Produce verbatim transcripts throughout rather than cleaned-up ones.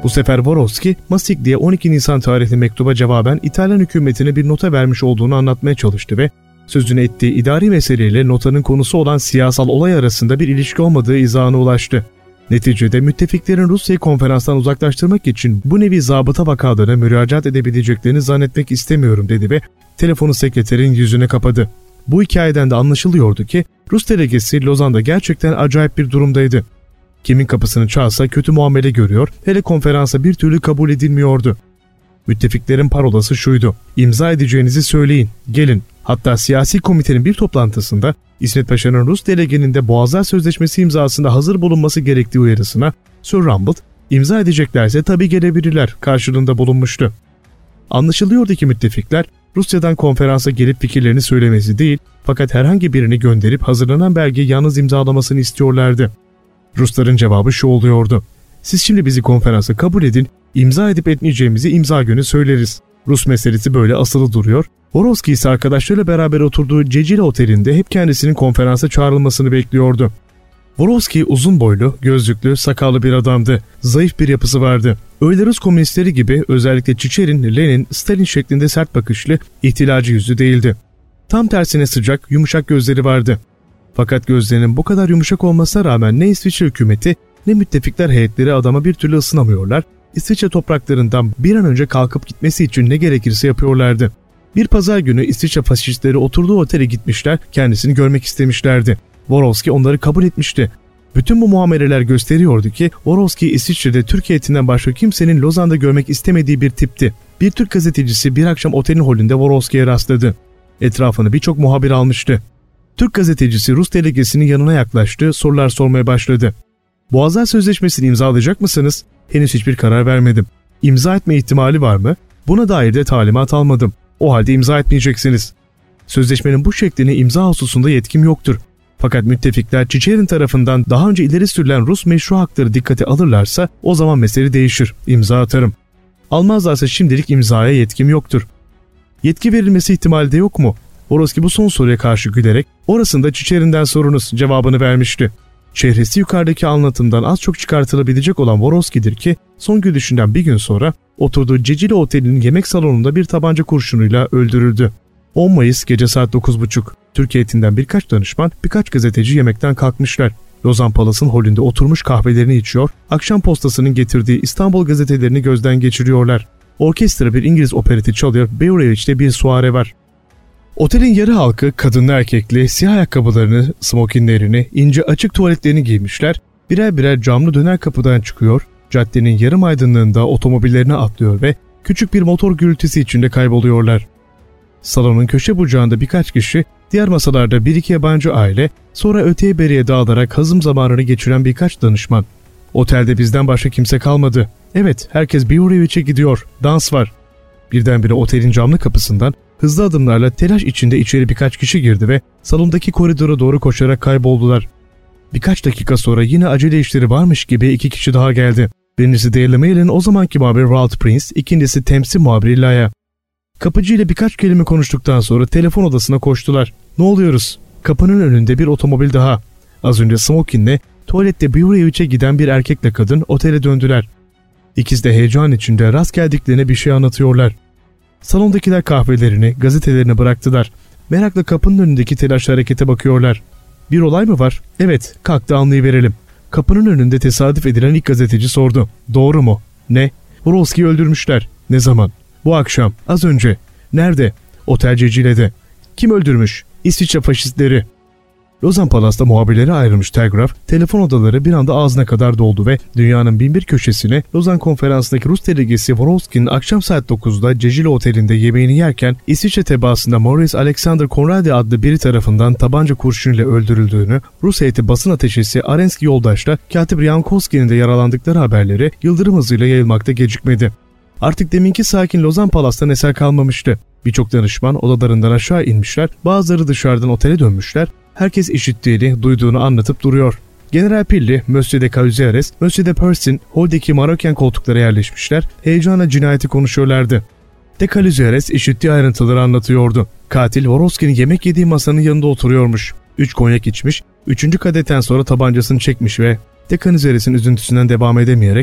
Bu sefer Vorovski, Masik diye on iki Nisan tarihli mektuba cevaben İtalyan hükümetine bir nota vermiş olduğunu anlatmaya çalıştı ve sözünü ettiği idari meseleyle notanın konusu olan siyasal olay arasında bir ilişki olmadığı izahına ulaştı. Neticede müttefiklerin Rusya'yı konferanstan uzaklaştırmak için bu nevi zabıta vakalarına müracaat edebileceklerini zannetmek istemiyorum dedi ve telefonu sekreterin yüzüne kapadı. Bu hikayeden de anlaşılıyordu ki Rus delegesi Lozan'da gerçekten acayip bir durumdaydı. Kimin kapısını çalsa kötü muamele görüyor, hele konferansa bir türlü kabul edilmiyordu. Müttefiklerin parolası şuydu: İmza edeceğinizi söyleyin, gelin. Hatta siyasi komitenin bir toplantısında İsmet Paşa'nın Rus delegenin de Boğazlar Sözleşmesi imzasında hazır bulunması gerektiği uyarısına Sir Rambert, imza edeceklerse tabii gelebilirler karşılığında bulunmuştu. Anlaşılıyordu ki müttefikler Rusya'dan konferansa gelip fikirlerini söylemesi değil, fakat herhangi birini gönderip hazırlanan belgeyi yalnız imzalamasını istiyorlardı. Rusların cevabı şu oluyordu: siz şimdi bizi konferansa kabul edin, imza edip etmeyeceğimizi imza günü söyleriz. Rus meselesi böyle asılı duruyor. Vorovski ise arkadaşlarıyla beraber oturduğu Cecile Oteli'nde hep kendisinin konferansa çağrılmasını bekliyordu. Vorovski uzun boylu, gözlüklü, sakallı bir adamdı. Zayıf bir yapısı vardı. Öyle Rus komünistleri gibi özellikle Çiçerin, Lenin, Stalin şeklinde sert bakışlı, ihtilacı yüzlü değildi. Tam tersine sıcak, yumuşak gözleri vardı. Fakat gözlerinin bu kadar yumuşak olmasına rağmen ne İsviçre hükümeti ne müttefikler heyetleri adama bir türlü ısınamıyorlar. İsviçre topraklarından bir an önce kalkıp gitmesi için ne gerekirse yapıyorlardı. Bir pazar günü İsviçre faşistleri oturduğu otele gitmişler, kendisini görmek istemişlerdi. Vorovski onları kabul etmişti. Bütün bu muameleler gösteriyordu ki Vorovski İsviçre'de Türk heyetinden başka kimsenin Lozan'da görmek istemediği bir tipti. Bir Türk gazetecisi bir akşam otelin holünde Vorovski'ye rastladı. Etrafını birçok muhabir almıştı. Türk gazetecisi Rus delegesinin yanına yaklaştı, sorular sormaya başladı. Boğazlar Sözleşmesi'ni imzalayacak mısınız? Henüz hiçbir karar vermedim. İmza etme ihtimali var mı? Buna dair de talimat almadım. O halde imza etmeyeceksiniz. Sözleşmenin bu şeklini imza hususunda yetkim yoktur. Fakat müttefikler Çiçerin tarafından daha önce ileri sürülen Rus meşru hakları dikkate alırlarsa o zaman mesele değişir. İmza atarım. Almazlarsa şimdilik imzaya yetkim yoktur. Yetki verilmesi ihtimali de yok mu? Vorovski bu son soruya karşı gülerek orasında Çiçerin'den sorunuz cevabını vermişti. Çehresi yukarıdaki anlatımdan az çok çıkartılabilecek olan Vorovski'dir ki son gülüşünden bir gün sonra oturduğu Cecile Oteli'nin yemek salonunda bir tabanca kurşunuyla öldürüldü. on Mayıs gece saat dokuz buçuk. Türk heyetinden birkaç danışman, birkaç gazeteci yemekten kalkmışlar. Lozan Palas'ın holünde oturmuş kahvelerini içiyor, akşam postasının getirdiği İstanbul gazetelerini gözden geçiriyorlar. Orkestra bir İngiliz opereti çalıyor, Beoreviç'te bir suare var. Otelin yarı halkı kadınlı erkekli, siyah ayakkabılarını, smokinlerini, ince açık tuvaletlerini giymişler, birer birer camlı döner kapıdan çıkıyor, caddenin yarım aydınlığında otomobillerine atlıyor ve küçük bir motor gürültüsü içinde kayboluyorlar. Salonun köşe bucağında birkaç kişi, diğer masalarda bir iki yabancı aile, sonra öteye beriye dağılarak hazım zamanını geçiren birkaç danışman. Otelde bizden başka kimse kalmadı. Evet, herkes Beoreviç'e gidiyor, dans var. Birdenbire otelin camlı kapısından hızlı adımlarla telaş içinde içeri birkaç kişi girdi ve salondaki koridora doğru koşarak kayboldular. Birkaç dakika sonra yine acele işleri varmış gibi iki kişi daha geldi. Birincisi Daily Mail'in o zamanki muhabiri Ralph Prince, ikincisi Tems'in muhabiri Laya. Kapıcı ile birkaç kelime konuştuktan sonra telefon odasına koştular. Ne oluyoruz? Kapının önünde bir otomobil daha. Az önce smokinle tuvalette Beoreviç'e giden bir erkekle kadın otele döndüler. İkisi de heyecan içinde rast geldiklerine bir şey anlatıyorlar. Salondakiler kahvelerini, gazetelerini bıraktılar. Merakla kapının önündeki telaşlı harekete bakıyorlar. Bir olay mı var? Evet, kalk da anlayıverelim. Kapının önünde tesadüf edilen ilk gazeteci sordu. Doğru mu? Ne? Vorovski'yi öldürmüşler. Ne zaman? Bu akşam. Az önce. Nerede? Otel Cecile'de. Kim öldürmüş? İsviçre faşistleri. Lozan Palas'ta muhabirlere ayrılmış telgraf, telefon odaları bir anda ağzına kadar doldu ve dünyanın bin bir köşesine Lozan konferansındaki Rus delegesi Vorovski'nin akşam saat dokuzda Cecile Oteli'nde yemeğini yerken İsviçre tebaasında Maurice Alexander Conradi adlı biri tarafından tabanca kurşunuyla öldürüldüğünü, Rus heyeti basın ateşesi Arenski yoldaşla Katip Ryankovski'nin de yaralandıkları haberleri yıldırım hızıyla yayılmakta gecikmedi. Artık deminki sakin Lozan Palas'tan eser kalmamıştı. Birçok danışman odalarından aşağı inmişler, bazıları dışarıdan otele dönmüşler. Herkes işittiğini, duyduğunu anlatıp duruyor. General Pilli, Monsieur de Caluzeres, Monsieur de Persin, holdeki Maroken koltuklara yerleşmişler, heyecanla cinayeti konuşuyorlardı. De Caluzeres işittiği ayrıntıları anlatıyordu. Katil Vorovski'nin yemek yediği masanın yanında oturuyormuş. Üç konyak içmiş, üçüncü kadetten sonra tabancasını çekmiş ve De Caluzeres'in üzüntüsünden devam edemeyerek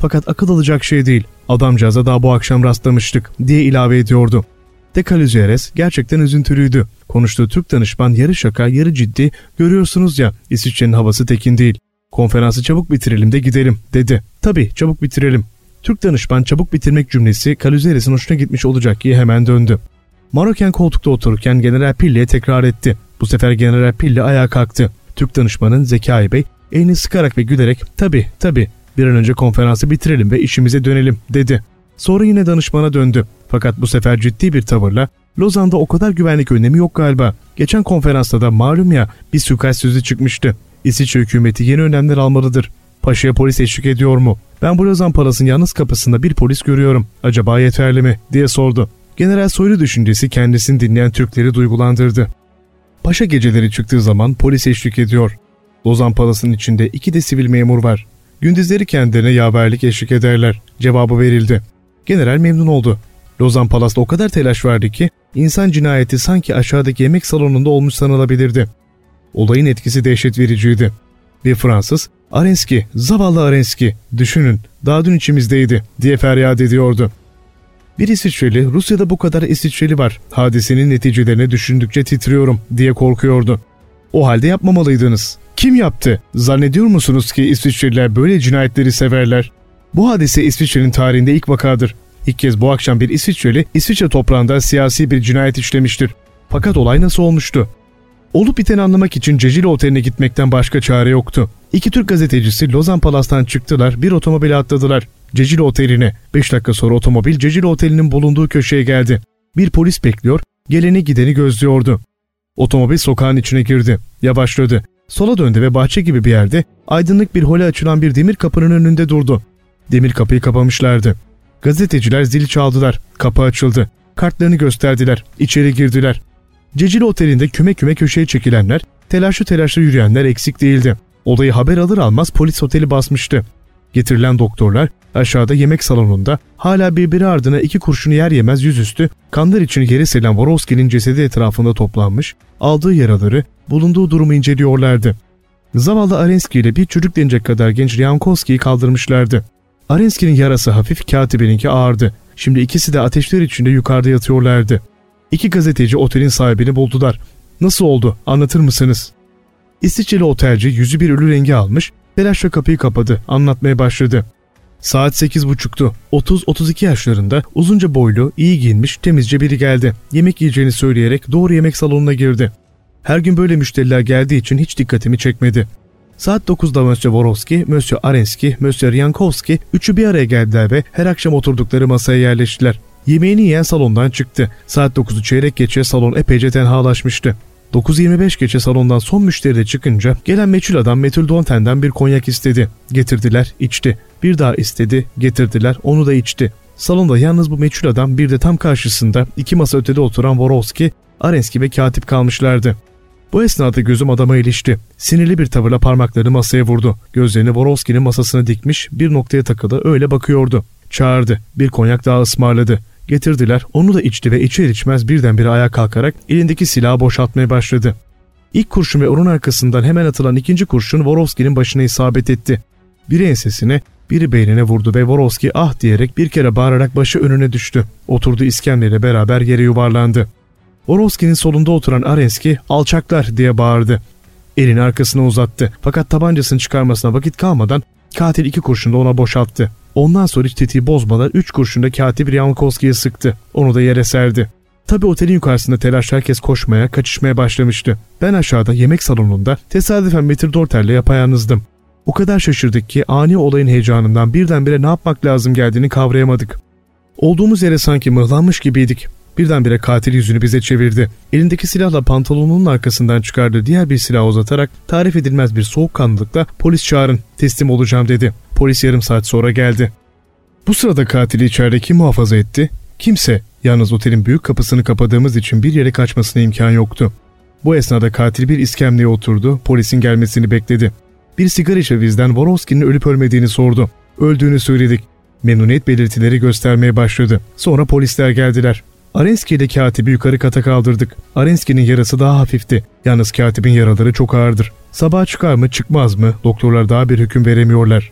Fakat akıl alacak şey değil. Adamcağıza daha bu akşam rastlamıştık diye ilave ediyordu. De Calüzeres gerçekten üzüntülüydü. Konuştuğu Türk danışman yarı şaka yarı ciddi, görüyorsunuz ya, İsviçre'nin havası tekin değil. Konferansı çabuk bitirelim de gidelim dedi. Tabii çabuk bitirelim. Türk danışman çabuk bitirmek cümlesi Calüzeres'in hoşuna gitmiş olacak ki hemen döndü. Maroken koltukta otururken General Pille'ye tekrar etti. Bu sefer General Pille ayağa kalktı. Türk danışmanın Zekai Bey elini sıkarak ve gülerek tabii tabii bir an önce konferansı bitirelim ve işimize dönelim dedi. Sonra yine danışmana döndü. Fakat bu sefer ciddi bir tavırla Lozan'da o kadar güvenlik önlemi yok galiba. Geçen konferansta da malum ya bir suikast sözü çıkmıştı. İsviçre hükümeti yeni önlemler almalıdır. Paşa'ya polis eşlik ediyor mu? Ben bu Lozan Palas'ın yalnız kapısında bir polis görüyorum. Acaba yeterli mi? Diye sordu. General Soylu düşüncesi kendisini dinleyen Türkleri duygulandırdı. Paşa geceleri çıktığı zaman polis eşlik ediyor. Lozan Palas'ın içinde iki de sivil memur var. Gündüzleri kendilerine yaverlik eşlik ederler. Cevabı verildi. General memnun oldu. Lozan Palas'ta o kadar telaş vardı ki insan cinayeti sanki aşağıdaki yemek salonunda olmuş sanılabilirdi. Olayın etkisi dehşet vericiydi. Bir Fransız, "Arenski, zavallı Arenski, düşünün, daha dün içimizdeydi," diye feryat ediyordu. Bir İsviçreli, "Rusya'da bu kadar İsviçreli var, hadisenin neticelerini düşündükçe titriyorum," diye korkuyordu. "O halde yapmamalıydınız." "Kim yaptı? Zannediyor musunuz ki İsviçreliler böyle cinayetleri severler? Bu hadise İsviçre'nin tarihinde ilk vakadır. İlk kez bu akşam bir İsviçreli, İsviçre toprağında siyasi bir cinayet işlemiştir. Fakat olay nasıl olmuştu? Olup biteni anlamak için Cecile Oteli'ne gitmekten başka çare yoktu. İki Türk gazetecisi Lozan Palas'tan çıktılar, bir otomobile atladılar. Cecile Oteli'ne. Beş dakika sonra otomobil Cecile Oteli'nin bulunduğu köşeye geldi. Bir polis bekliyor, geleni gideni gözlüyordu. Otomobil sokağın içine girdi. Yavaşladı. Sola döndü ve bahçe gibi bir yerde aydınlık bir hole açılan bir demir kapının önünde durdu. Demir kapıyı kapamışlardı. Gazeteciler zili çaldılar. Kapı açıldı. Kartlarını gösterdiler. İçeri girdiler. Cecile Oteli'nde küme küme köşeye çekilenler, telaşlı telaşlı yürüyenler eksik değildi. Olayı haber alır almaz polis oteli basmıştı. Getirilen doktorlar aşağıda yemek salonunda hala birbiri ardına iki kurşunu yer yemez yüzüstü kanlar içini yere serilen Vorovski'nin cesedi etrafında toplanmış, aldığı yaraları, bulunduğu durumu inceliyorlardı. Zavallı Arenski ile bir çocuk denecek kadar genç Ryankovski'yi kaldırmışlardı. Arenski'nin yarası hafif, katibininki ağırdı. Şimdi ikisi de ateşler içinde yukarıda yatıyorlardı. İki gazeteci otelin sahibini buldular. "Nasıl oldu? Anlatır mısınız?" İsviçreli otelci yüzü bir ölü rengi almış, telaşla kapıyı kapadı, anlatmaya başladı. Saat sekiz buçuktu. otuz otuz iki yaşlarında, uzunca boylu, iyi giyinmiş, temizce biri geldi. Yemek yiyeceğini söyleyerek doğru yemek salonuna girdi. Her gün böyle müşteriler geldiği için hiç dikkatimi çekmedi. Saat dokuzda Monsieur Vorovski, Monsieur Arenski, Monsieur Ryankovski üçü bir araya geldiler ve her akşam oturdukları masaya yerleştiler. Yemeğini yiyen salondan çıktı. Saat dokuzu çeyrek geçe salon epeyce tenhalaşmıştı. dokuz yirmi beş geçe salondan son müşteri de çıkınca gelen meçhul adam Metül Donten'den bir konyak istedi. Getirdiler, içti. Bir daha istedi, getirdiler, onu da içti. Salonda yalnız bu meçhul adam, bir de tam karşısında iki masa ötede oturan Vorovski, Arenski ve katip kalmışlardı. Bu esnada gözüm adama ilişti. Sinirli bir tavırla parmaklarını masaya vurdu. Gözlerini Vorovski'nin masasına dikmiş, bir noktaya takılı öyle bakıyordu. Çağırdı. Bir konyak daha ısmarladı. Getirdiler, onu da içti ve içer içmez birdenbire ayağa kalkarak elindeki silahı boşaltmaya başladı. İlk kurşun ve onun arkasından hemen atılan ikinci kurşun Vorovski'nin başına isabet etti. Biri ensesine, biri beynine vurdu ve Vorovski ah diyerek bir kere bağırarak başı önüne düştü. Oturduğu iskemleyle beraber yere yuvarlandı. Vorovski'nin solunda oturan Arenski "Alçaklar!" diye bağırdı. Elini arkasına uzattı. Fakat tabancasını çıkarmasına vakit kalmadan katil iki kurşunu da ona boşalttı. Ondan sonra hiç tetiği bozmadan üç kurşun da katip Ryankovski'ye sıktı. Onu da yere serdi. Tabi otelin yukarısında telaş, herkes koşmaya, kaçışmaya başlamıştı. Ben aşağıda yemek salonunda tesadüfen Metr Dorter'le yapayalnızdım. O kadar şaşırdık ki ani olayın heyecanından birdenbire ne yapmak lazım geldiğini kavrayamadık. Olduğumuz yere sanki mıhlanmış gibiydik. Birdenbire katil yüzünü bize çevirdi. Elindeki silahla pantolonunun arkasından çıkardığı diğer bir silah uzatarak tarif edilmez bir soğukkanlılıkla "Polis çağırın, teslim olacağım," dedi. Polis yarım saat sonra geldi. Bu sırada katili içeride kim muhafaza etti? Kimse. Yalnız otelin büyük kapısını kapadığımız için bir yere kaçmasına imkan yoktu. Bu esnada katil bir iskemleye oturdu, polisin gelmesini bekledi. Bir sigara içe bizden Vorovski'nin ölüp ölmediğini sordu. Öldüğünü söyledik. Memnuniyet belirtileri göstermeye başladı. Sonra polisler geldiler. Arenski ile katibi yukarı kata kaldırdık. Arenski'nin yarası daha hafifti. Yalnız katibin yaraları çok ağırdır. Sabaha çıkar mı çıkmaz mı doktorlar daha bir hüküm veremiyorlar.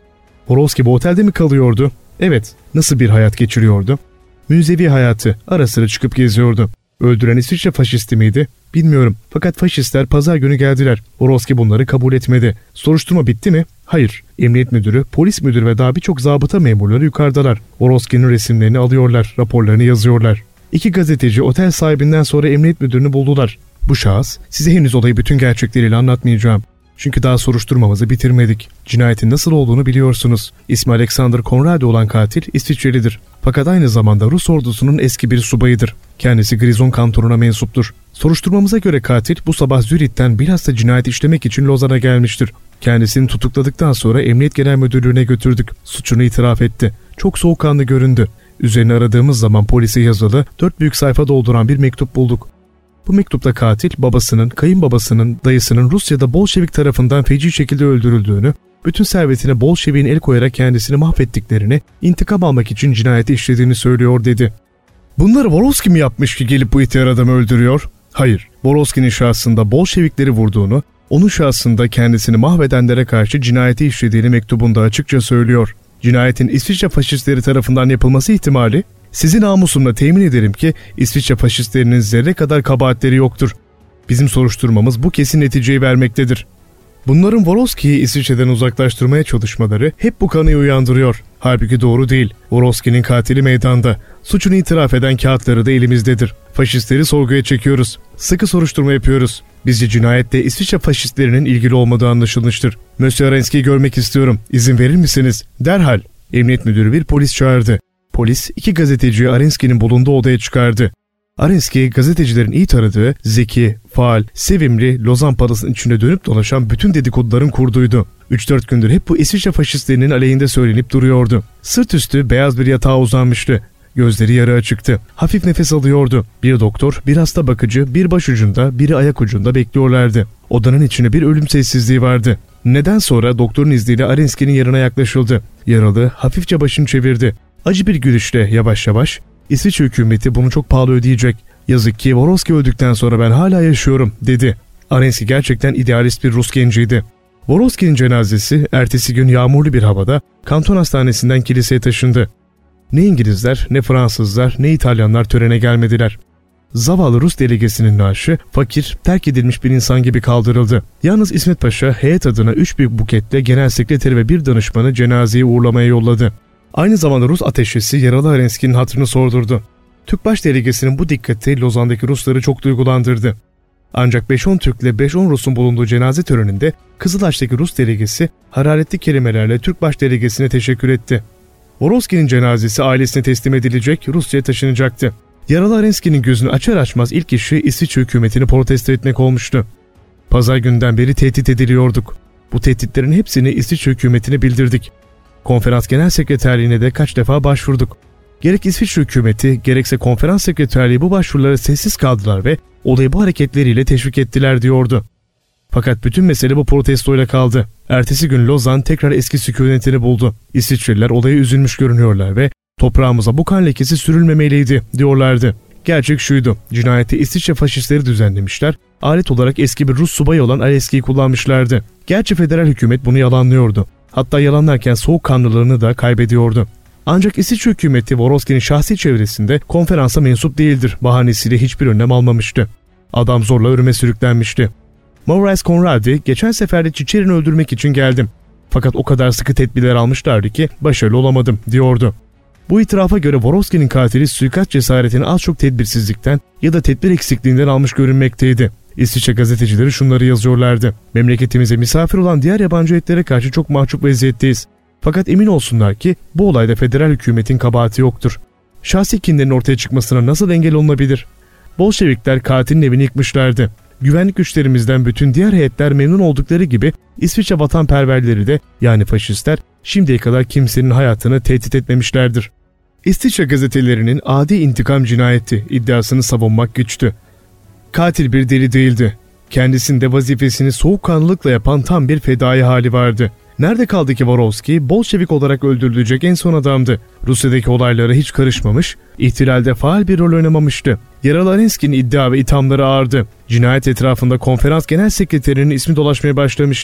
Vorovski bu otelde mi kalıyordu? Evet. Nasıl bir hayat geçiriyordu? Münzevi hayatı. Ara sıra çıkıp geziyordu. Öldüren İsviçre faşisti miydi? Bilmiyorum. Fakat faşistler pazar günü geldiler. Vorovski bunları kabul etmedi. Soruşturma bitti mi? Hayır. Emniyet müdürü, polis müdürü ve daha birçok zabıta memurları yukarıdalar. Vorovski'nin resimlerini alıyorlar, raporlarını yazıyorlar. İki gazeteci otel sahibinden sonra emniyet müdürünü buldular. Bu şahıs, size henüz olayı bütün gerçekleriyle anlatmayacağım. Çünkü daha soruşturmamızı bitirmedik. Cinayetin nasıl olduğunu biliyorsunuz. İsmi Alexander Conradi olan katil İsviçrelidir. Fakat aynı zamanda Rus ordusunun eski bir subayıdır. Kendisi Grizon kantonuna mensuptur. Soruşturmamıza göre katil bu sabah Zürich'ten bilhassa cinayet işlemek için Lozan'a gelmiştir. Kendisini tutukladıktan sonra Emniyet Genel Müdürlüğü'ne götürdük. Suçunu itiraf etti. Çok soğukkanlı göründü. Üzerine aradığımız zaman polise yazılı, dört büyük sayfa dolduran bir mektup bulduk. Bu mektupta katil, babasının, kayınbabasının, dayısının Rusya'da Bolşevik tarafından feci şekilde öldürüldüğünü, bütün servetine Bolşevik'in el koyarak kendisini mahvettiklerini, intikam almak için cinayeti işlediğini söylüyor dedi. Bunları Vorovski mi yapmış ki gelip bu ihtiyar adamı öldürüyor? Hayır, Vorovski'nin şahsında Bolşevikleri vurduğunu, onun şahsında kendisini mahvedenlere karşı cinayeti işlediğini mektubunda açıkça söylüyor. Cinayetin İsviçre faşistleri tarafından yapılması ihtimali, sizi namusumla temin ederim ki İsviçre faşistlerinin zerre kadar kabahatleri yoktur. Bizim soruşturmamız bu kesin neticeyi vermektedir. Bunların Vorovski'yi İsviçre'den uzaklaştırmaya çalışmaları hep bu kanıyı uyandırıyor. Halbuki doğru değil. Vorovski'nin katili meydanda. Suçunu itiraf eden kağıtları da elimizdedir. Faşistleri sorguya çekiyoruz. Sıkı soruşturma yapıyoruz. Bizce cinayette İsviçre faşistlerinin ilgili olmadığı anlaşılmıştır. Monsieur Arenski'yi görmek istiyorum. İzin verir misiniz? Derhal. Emniyet müdürü bir polis çağırdı. Polis iki gazeteciyi Arenski'nin bulunduğu odaya çıkardı. Arenski, gazetecilerin iyi tanıdığı, zeki, faal, sevimli, Lozan Palas'ın içinde dönüp dolaşan bütün dedikoduların kurduydu. üç dört gündür hep bu İsviçre faşistlerinin aleyhinde söylenip duruyordu. Sırt üstü beyaz bir yatağa uzanmıştı. Gözleri yarı açıktı. Hafif nefes alıyordu. Bir doktor, bir hasta bakıcı, bir başucunda, biri ayak ucunda bekliyorlardı. Odanın içinde bir ölüm sessizliği vardı. Neden sonra doktorun izniyle Arenski'nin yanına yaklaşıldı. Yaralı hafifçe başını çevirdi. Acı bir gülüşle yavaş yavaş, İsviçre hükümeti bunu çok pahalı ödeyecek. Yazık ki Vorovski öldükten sonra ben hala yaşıyorum dedi. Arenski gerçekten idealist bir Rus genciydi. Vorovski'nin cenazesi ertesi gün yağmurlu bir havada kanton hastanesinden kiliseye taşındı. Ne İngilizler, ne Fransızlar, ne İtalyanlar törene gelmediler. Zavallı Rus delegesinin naaşı fakir, terk edilmiş bir insan gibi kaldırıldı. Yalnız İsmet Paşa heyet adına üç büyük buketle genel sekreteri ve bir danışmanı cenazeyi uğurlamaya yolladı. Aynı zamanda Rus ateşesi yaralı Arenski'nin hatırını sordurdu. Türkbaş delegesinin bu dikkati Lozan'daki Rusları çok duygulandırdı. Ancak beş on Türk ile beş on Rus'un bulunduğu cenaze töreninde Kızılaş'taki Rus delegesi hararetli kelimelerle Türkbaş delegesine teşekkür etti. Vorovski'nin cenazesi ailesine teslim edilecek, Rusya'ya taşınacaktı. Yaralı Arenski'nin gözünü açar açmaz ilk işi İsviçre hükümetini protesto etmek olmuştu. Pazar günden beri tehdit ediliyorduk. Bu tehditlerin hepsini İsviçre hükümetine bildirdik. Konferans Genel Sekreterliğine de kaç defa başvurduk. Gerek İsviçre hükümeti gerekse konferans sekreterliği bu başvurulara sessiz kaldılar ve olayı bu hareketleriyle teşvik ettiler diyordu. Fakat bütün mesele bu protestoyla kaldı. Ertesi gün Lozan tekrar eski sükunetini buldu. İsviçreliler olaya üzülmüş görünüyorlar ve toprağımıza bu kan lekesi sürülmemeliydi diyorlardı. Gerçek şuydu, cinayeti İsviçre faşistleri düzenlemişler, alet olarak eski bir Rus subayı olan Arenski'yi kullanmışlardı. Gerçi federal hükümet bunu yalanlıyordu. Hatta yalanlarken soğukkanlılığını da kaybediyordu. Ancak İsviçre hükümeti Vorovski'nin şahsi çevresinde konferansa mensup değildir bahanesiyle hiçbir önlem almamıştı. Adam zorla ölüme sürüklenmişti. Maurice Conradi, geçen seferde Çiçerin'i öldürmek için geldim. Fakat o kadar sıkı tedbirler almışlardı ki başarılı olamadım diyordu. Bu itirafa göre Vorovski'nin katili suikast cesaretini az çok tedbirsizlikten ya da tedbir eksikliğinden almış görünmekteydi. İsviçre gazetecileri şunları yazıyorlardı. Memleketimize misafir olan diğer yabancı etlere karşı çok mahcup vaziyetteyiz. Fakat emin olsunlar ki bu olayda federal hükümetin kabahati yoktur. Şahsi kinlerin ortaya çıkmasına nasıl engel olunabilir? Bolşevikler katilin evini yıkmışlardı. Güvenlik güçlerimizden bütün diğer heyetler memnun oldukları gibi İsviçre vatanperverleri de yani faşistler şimdiye kadar kimsenin hayatını tehdit etmemişlerdir. İsviçre gazetelerinin adi intikam cinayeti iddiasını savunmak güçtü. Katil bir deli değildi. Kendisinde vazifesini soğukkanlılıkla yapan tam bir fedai hali vardı. Nerede kaldı ki Vorovski, Bolşevik olarak öldürülecek en son adamdı. Rusya'daki olaylara hiç karışmamış, ihtilalde faal bir rol oynamamıştı. Yaralı Arenski'nin iddia ve ithamları ağırdı. Cinayet etrafında konferans genel sekreterinin ismi dolaşmaya başlamıştı.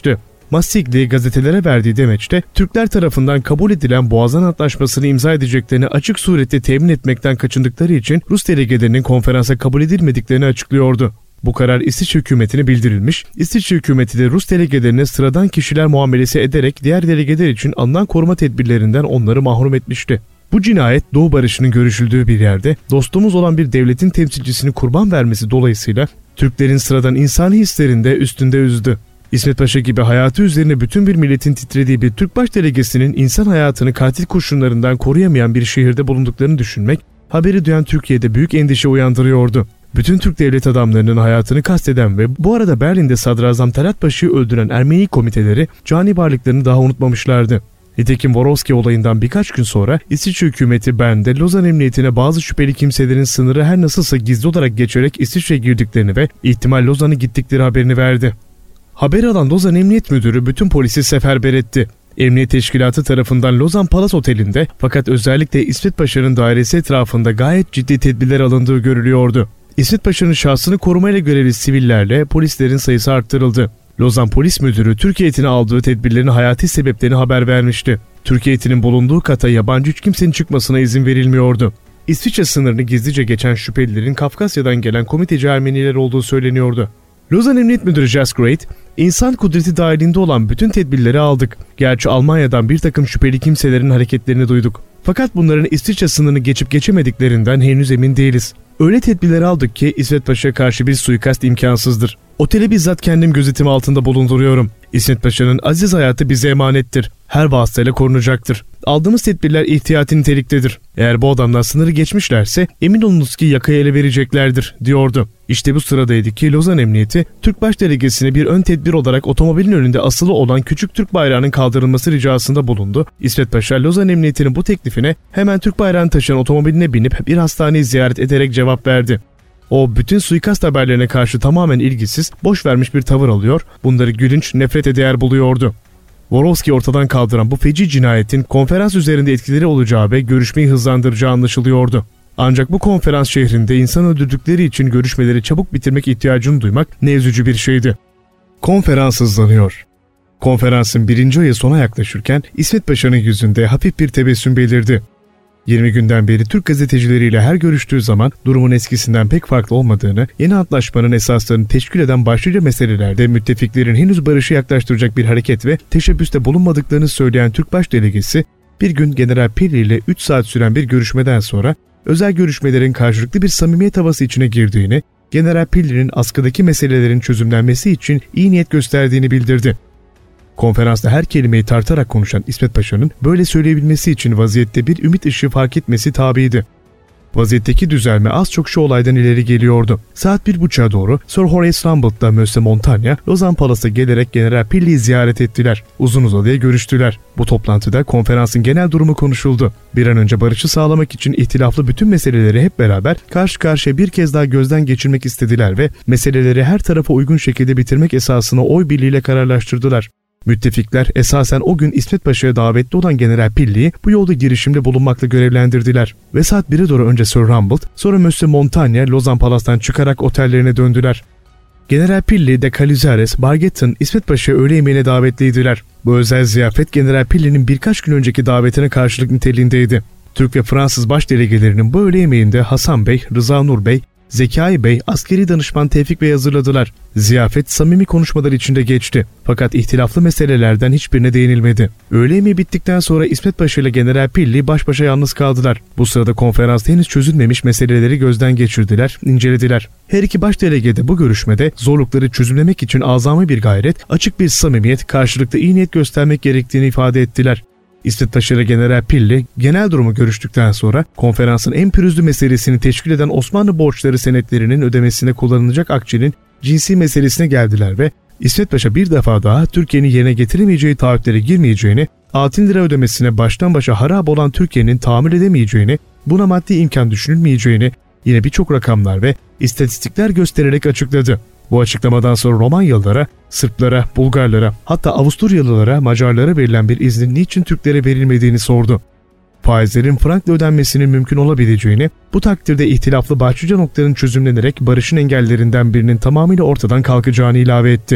Massigli gazetelere verdiği demeçte Türkler tarafından kabul edilen Boğazan Antlaşması'nı imza edeceklerini açık surette temin etmekten kaçındıkları için Rus delegelerinin konferansa kabul edilmediklerini açıklıyordu. Bu karar İsviçre hükümetine bildirilmiş, İsviçre hükümeti de Rus delegelerine sıradan kişiler muamelesi ederek diğer delegeler için alınan koruma tedbirlerinden onları mahrum etmişti. Bu cinayet Doğu barışının görüşüldüğü bir yerde dostumuz olan bir devletin temsilcisini kurban vermesi dolayısıyla Türklerin sıradan insani hislerinde üstünde üzdü. İsmet Paşa gibi hayatı üzerine bütün bir milletin titrediği bir Türkbaş delegesinin insan hayatını katil kurşunlarından koruyamayan bir şehirde bulunduklarını düşünmek, haberi duyan Türkiye'de büyük endişe uyandırıyordu. Bütün Türk devlet adamlarının hayatını kasteden ve bu arada Berlin'de Sadrazam Talat Paşa'yı öldüren Ermeni komiteleri cani varlıklarını daha unutmamışlardı. Nitekim Vorovski olayından birkaç gün sonra İsviçre hükümeti Bern'de Lozan Emniyetine bazı şüpheli kimselerin sınırı her nasılsa gizli olarak geçerek İsviçre'ye girdiklerini ve ihtimal Lozan'a gittikleri haberini verdi. Haberi alan Lozan Emniyet Müdürü bütün polisi seferber etti. Emniyet Teşkilatı tarafından Lozan Palas Oteli'nde fakat özellikle İsmet Paşa'nın dairesi etrafında gayet ciddi tedbirler alındığı görülüyordu. İsmet Paşa'nın şahsını korumayla görevli sivillerle polislerin sayısı arttırıldı. Lozan Polis Müdürü Türk heyetine aldığı tedbirlerin hayati sebeplerini haber vermişti. Türk heyetinin bulunduğu kata yabancı hiç kimsenin çıkmasına izin verilmiyordu. İsviçre sınırını gizlice geçen şüphelilerin Kafkasya'dan gelen komiteci Ermeniler olduğu söyleniyordu. Lozan Emniyet Müdürü Jas Great, insan kudreti dahilinde olan bütün tedbirleri aldık. Gerçi Almanya'dan bir takım şüpheli kimselerin hareketlerini duyduk. Fakat bunların İsviçre sınırını geçip geçemediklerinden henüz emin değiliz. Öyle tedbirleri aldık ki İsmet Paşa'ya karşı bir suikast imkansızdır. Oteli bizzat kendim gözetim altında bulunduruyorum. İsmet Paşa'nın aziz hayatı bize emanettir. Her vasıtayla korunacaktır. Aldığımız tedbirler ihtiyati niteliktedir. Eğer bu adamlar sınırı geçmişlerse emin olunuz ki yakayı ele vereceklerdir, diyordu. İşte bu sıradaydı ki Lozan Emniyeti, Türkbaş delegesine bir ön tedbir olarak otomobilin önünde asılı olan küçük Türk bayrağının kaldırılması ricasında bulundu. İsmet Paşa, Lozan Emniyeti'nin bu teklifine hemen Türk bayrağını taşıyan otomobiline binip bir hastaneyi ziyaret ederek cevap verdi. O bütün suikast haberlerine karşı tamamen ilgisiz, boş vermiş bir tavır alıyor, bunları gülünç, nefrete değer buluyordu. Vorovski ortadan kaldıran bu feci cinayetin konferans üzerinde etkileri olacağı ve görüşmeyi hızlandıracağı anlaşılıyordu. Ancak bu konferans şehrinde insan öldürdükleri için görüşmeleri çabuk bitirmek ihtiyacını duymak ne üzücü bir şeydi. Konferans hızlanıyor. Konferansın birinci ayı sona yaklaşırken İsmet Paşa'nın yüzünde hafif bir tebessüm belirdi. yirmi günden beri Türk gazetecileriyle her görüştüğü zaman durumun eskisinden pek farklı olmadığını, yeni antlaşmanın esaslarını teşkil eden başlıca meselelerde müttefiklerin henüz barışı yaklaştıracak bir hareket ve teşebbüste bulunmadıklarını söyleyen Türkbaş delegesi, bir gün General Pilli ile üç saat süren bir görüşmeden sonra özel görüşmelerin karşılıklı bir samimiyet havası içine girdiğini, General Pilli'nin askıdaki meselelerin çözümlenmesi için iyi niyet gösterdiğini bildirdi. Konferansta her kelimeyi tartarak konuşan İsmet Paşa'nın böyle söyleyebilmesi için vaziyette bir ümit ışığı fark etmesi tabiiydi. Vaziyetteki düzelme az çok şu olaydan ileri geliyordu. Saat bir buçuğa doğru Sir Horace Rumble'da Monsieur Montaigne, Lozan Palas'a gelerek General Pilli'yi ziyaret ettiler. Uzun uzadıya görüştüler. Bu toplantıda konferansın genel durumu konuşuldu. Bir an önce barışı sağlamak için ihtilaflı bütün meseleleri hep beraber karşı karşıya bir kez daha gözden geçirmek istediler ve meseleleri her tarafa uygun şekilde bitirmek esasına oy birliğiyle kararlaştırdılar. Müttefikler esasen o gün İsmet Paşa'ya davetli olan General Pilli'yi bu yolda girişimde bulunmakla görevlendirdiler. Ve saat bire doğru önce Sir Rumble, sonra Monsieur Montaigne Lozan Palas'tan çıkarak otellerine döndüler. General Pilli de Calizares, Bargetton, İsmet Paşa'ya öğle yemeğine davetliydiler. Bu özel ziyafet General Pilli'nin birkaç gün önceki davetine karşılık niteliğindeydi. Türk ve Fransız baş delegelerinin bu öğle yemeğinde Hasan Bey, Rıza Nur Bey, Zekai Bey, askeri danışman Tevfik Bey hazırladılar. Ziyafet samimi konuşmalar içinde geçti. Fakat ihtilaflı meselelerden hiçbirine değinilmedi. Öğle yemeği bittikten sonra İsmet Paşa ile General Pilli baş başa yalnız kaldılar. Bu sırada konferansta henüz çözülmemiş meseleleri gözden geçirdiler, incelediler. Her iki baş delege de bu görüşmede zorlukları çözümlemek için azami bir gayret, açık bir samimiyet, karşılıklı iyi niyet göstermek gerektiğini ifade ettiler. İsmet Paşa ile General Pilli genel durumu görüştükten sonra konferansın en pürüzlü meselesini teşkil eden Osmanlı borçları senetlerinin ödemesine kullanılacak akçenin cinsi meselesine geldiler ve İsmet Paşa bir defa daha Türkiye'nin yerine getiremeyeceği taahhütlere girmeyeceğini, altın lira ödemesine baştan başa harap olan Türkiye'nin tahammül edemeyeceğini, buna maddi imkan düşünülmeyeceğini yine birçok rakamlar ve istatistikler göstererek açıkladı. Bu açıklamadan sonra Romanyalılara, Sırplara, Bulgarlara, hatta Avusturyalılara, Macarlara verilen bir iznin niçin Türklere verilmediğini sordu. Faizlerin frankla ödenmesinin mümkün olabileceğini, bu takdirde ihtilaflı başlıca noktaların çözümlenerek barışın engellerinden birinin tamamıyla ortadan kalkacağını ilave etti.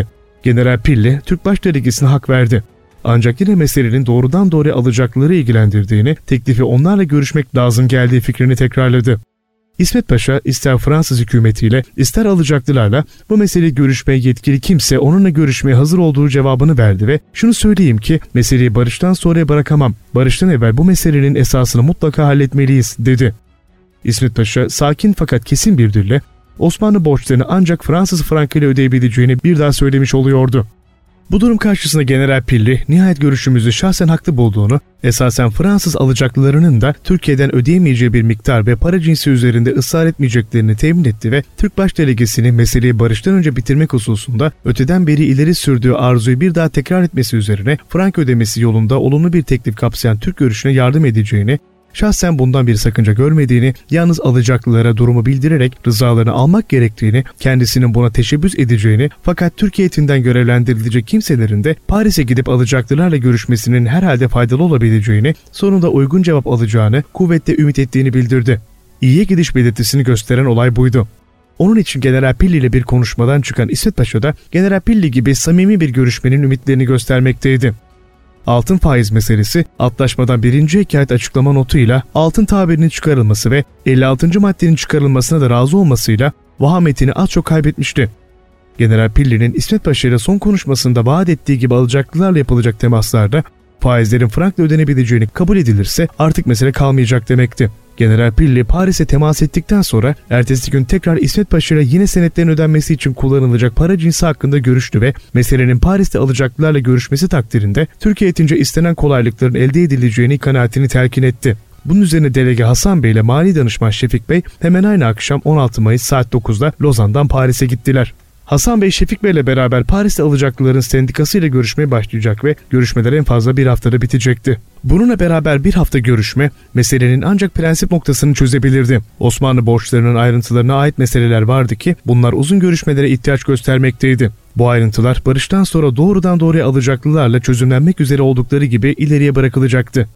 General Pilli, Türk baş delegesine hak verdi. Ancak yine meselenin doğrudan doğruya alacaklıları ilgilendirdiğini, teklifi onlarla görüşmek lazım geldiği fikrini tekrarladı. İsmet Paşa ister Fransız hükümetiyle ister alacaklılarla bu meseleyi görüşmeye yetkili kimse onunla görüşmeye hazır olduğu cevabını verdi ve şunu söyleyeyim ki meseleyi barıştan sonraya bırakamam, barıştan evvel bu meselenin esasını mutlaka halletmeliyiz dedi. İsmet Paşa sakin fakat kesin bir dille Osmanlı borçlarını ancak Fransız frankıyla ödeyebileceğini bir daha söylemiş oluyordu. Bu durum karşısında General Pilli nihayet görüşümüzü şahsen haklı bulduğunu, esasen Fransız alacaklılarının da Türkiye'den ödeyemeyeceği bir miktar ve para cinsi üzerinde ısrar etmeyeceklerini temin etti ve Türk baş delegesini meseleyi barıştan önce bitirmek hususunda öteden beri ileri sürdüğü arzuyu bir daha tekrar etmesi üzerine frank ödemesi yolunda olumlu bir teklif kapsayan Türk görüşüne yardım edeceğini, şahsen bundan bir sakınca görmediğini, yalnız alacaklılara durumu bildirerek rızalarını almak gerektiğini, kendisinin buna teşebbüs edeceğini fakat Türkiye heyetinden görevlendirilecek kimselerin de Paris'e gidip alacaklılarla görüşmesinin herhalde faydalı olabileceğini, sonunda uygun cevap alacağını kuvvetle ümit ettiğini bildirdi. İyiye gidiş belirtisini gösteren olay buydu. Onun için General Pilli ile bir konuşmadan çıkan İsmet Paşa da General Pilli gibi samimi bir görüşmenin ümitlerini göstermekteydi. Altın faiz meselesi, antlaşmadan birinci hekayet açıklama notuyla altın tabirinin çıkarılması ve elli altıncı maddenin çıkarılmasına da razı olmasıyla vahametini az çok kaybetmişti. General Pilli'nin İsmet Paşa ile son konuşmasında vaat ettiği gibi alacaklılarla yapılacak temaslarda faizlerin frankla ödenebileceğini kabul edilirse artık mesele kalmayacak demekti. General Pilli Paris'e temas ettikten sonra ertesi gün tekrar İsmet Paşa ile yine senetlerin ödenmesi için kullanılacak para cinsi hakkında görüştü ve meselenin Paris'te alacaklılarla görüşmesi takdirinde Türkiye etince istenen kolaylıkların elde edileceğini kanaatini telkin etti. Bunun üzerine delege Hasan Bey ile Mali Danışman Şefik Bey hemen aynı akşam on altı Mayıs saat dokuzda Lozan'dan Paris'e gittiler. Hasan Bey Şefik Bey ile beraber Paris'te alacaklıların sendikası ile görüşmeye başlayacak ve görüşmeler en fazla bir haftada bitecekti. Bununla beraber bir hafta görüşme meselenin ancak prensip noktasını çözebilirdi. Osmanlı borçlarının ayrıntılarına ait meseleler vardı ki bunlar uzun görüşmelere ihtiyaç göstermekteydi. Bu ayrıntılar barıştan sonra doğrudan doğruya alacaklılarla çözümlenmek üzere oldukları gibi ileriye bırakılacaktı.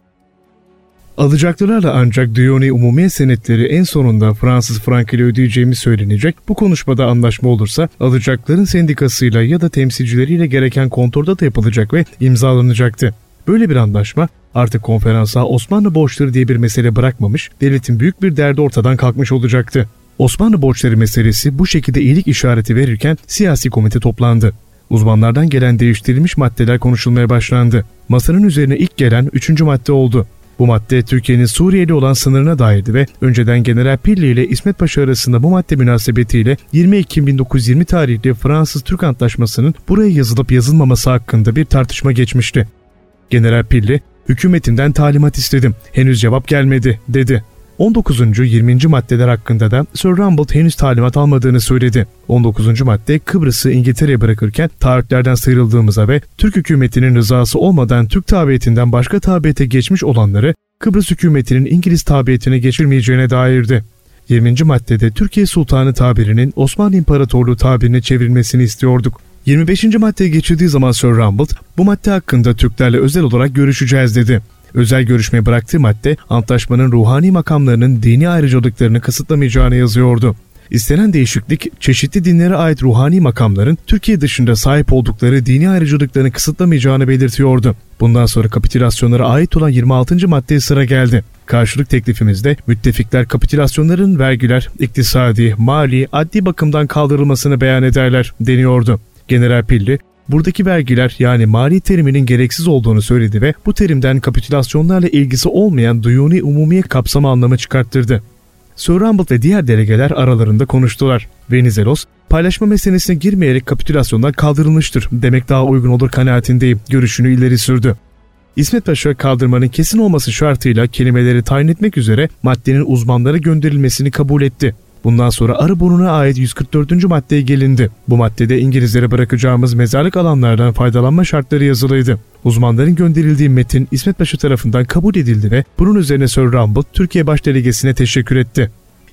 Alacaklılarla ancak Diyoni Umumiye senetleri en sonunda Fransız frank ile ödeyeceğimi söylenecek. Bu konuşmada anlaşma olursa alacakların sendikasıyla ya da temsilcileriyle gereken kontrolda da yapılacak ve imzalanacaktı. Böyle bir anlaşma artık konferansa Osmanlı borçları diye bir mesele bırakmamış, devletin büyük bir derdi ortadan kalkmış olacaktı. Osmanlı borçları meselesi bu şekilde iyilik işareti verirken siyasi komite toplandı. Uzmanlardan gelen değiştirilmiş maddeler konuşulmaya başlandı. Masanın üzerine ilk gelen üçüncü madde oldu. Bu madde Türkiye'nin Suriye'li olan sınırına dairdi ve önceden General Pilli ile İsmet Paşa arasında bu madde münasebetiyle yirmi Ekim bin dokuz yüz yirmi tarihli Fransız-Türk Antlaşması'nın buraya yazılıp yazılmaması hakkında bir tartışma geçmişti. General Pilli, hükümetinden talimat istedim, henüz cevap gelmedi dedi. on dokuzuncu yirminci maddeler hakkında da Sir Rumbold henüz talimat almadığını söyledi. on dokuzuncu madde Kıbrıs'ı İngiltere'ye bırakırken taahhütlerden sıyrıldığımıza ve Türk hükümetinin rızası olmadan Türk tabiyetinden başka tabiyete geçmiş olanları Kıbrıs hükümetinin İngiliz tabiyetine geçirmeyeceğine dairdi. yirminci maddede Türkiye Sultanı tabirinin Osmanlı İmparatorluğu tabirine çevrilmesini istiyorduk. yirmi beşinci maddeye geçildiği zaman Sir Rumbold bu madde hakkında Türklerle özel olarak görüşeceğiz dedi. Özel görüşmeye bıraktığı madde antlaşmanın ruhani makamlarının dini ayrıcalıklarını kısıtlamayacağını yazıyordu. İstenen değişiklik çeşitli dinlere ait ruhani makamların Türkiye dışında sahip oldukları dini ayrıcalıklarını kısıtlamayacağını belirtiyordu. Bundan sonra kapitülasyonlara ait olan yirmi altıncı maddeye sıra geldi. Karşılık teklifimizde müttefikler kapitülasyonların vergiler, iktisadi, mali, adli bakımdan kaldırılmasını beyan ederler deniyordu. General Pilli, buradaki vergiler yani mali teriminin gereksiz olduğunu söyledi ve bu terimden kapitülasyonlarla ilgisi olmayan Diyuni Umumiye kapsamı anlamı çıkarttırdı. Sir Rumbold ve diğer delegeler aralarında konuştular. Venizelos, paylaşma meselesine girmeyerek kapitülasyonlar kaldırılmıştır demek daha uygun olur kanaatindeyim görüşünü ileri sürdü. İsmet Paşa kaldırmanın kesin olması şartıyla kelimeleri tayin etmek üzere maddenin uzmanlara gönderilmesini kabul etti. Bundan sonra Arıburnu'na ait yüz kırk dördüncü maddeye gelindi. Bu maddede İngilizlere bırakacağımız mezarlık alanlardan faydalanma şartları yazılıydı. Uzmanların gönderildiği metin İsmet Paşa tarafından kabul edildi ve bunun üzerine Sir Rumbold Türkiye Baş Delegesine teşekkür etti.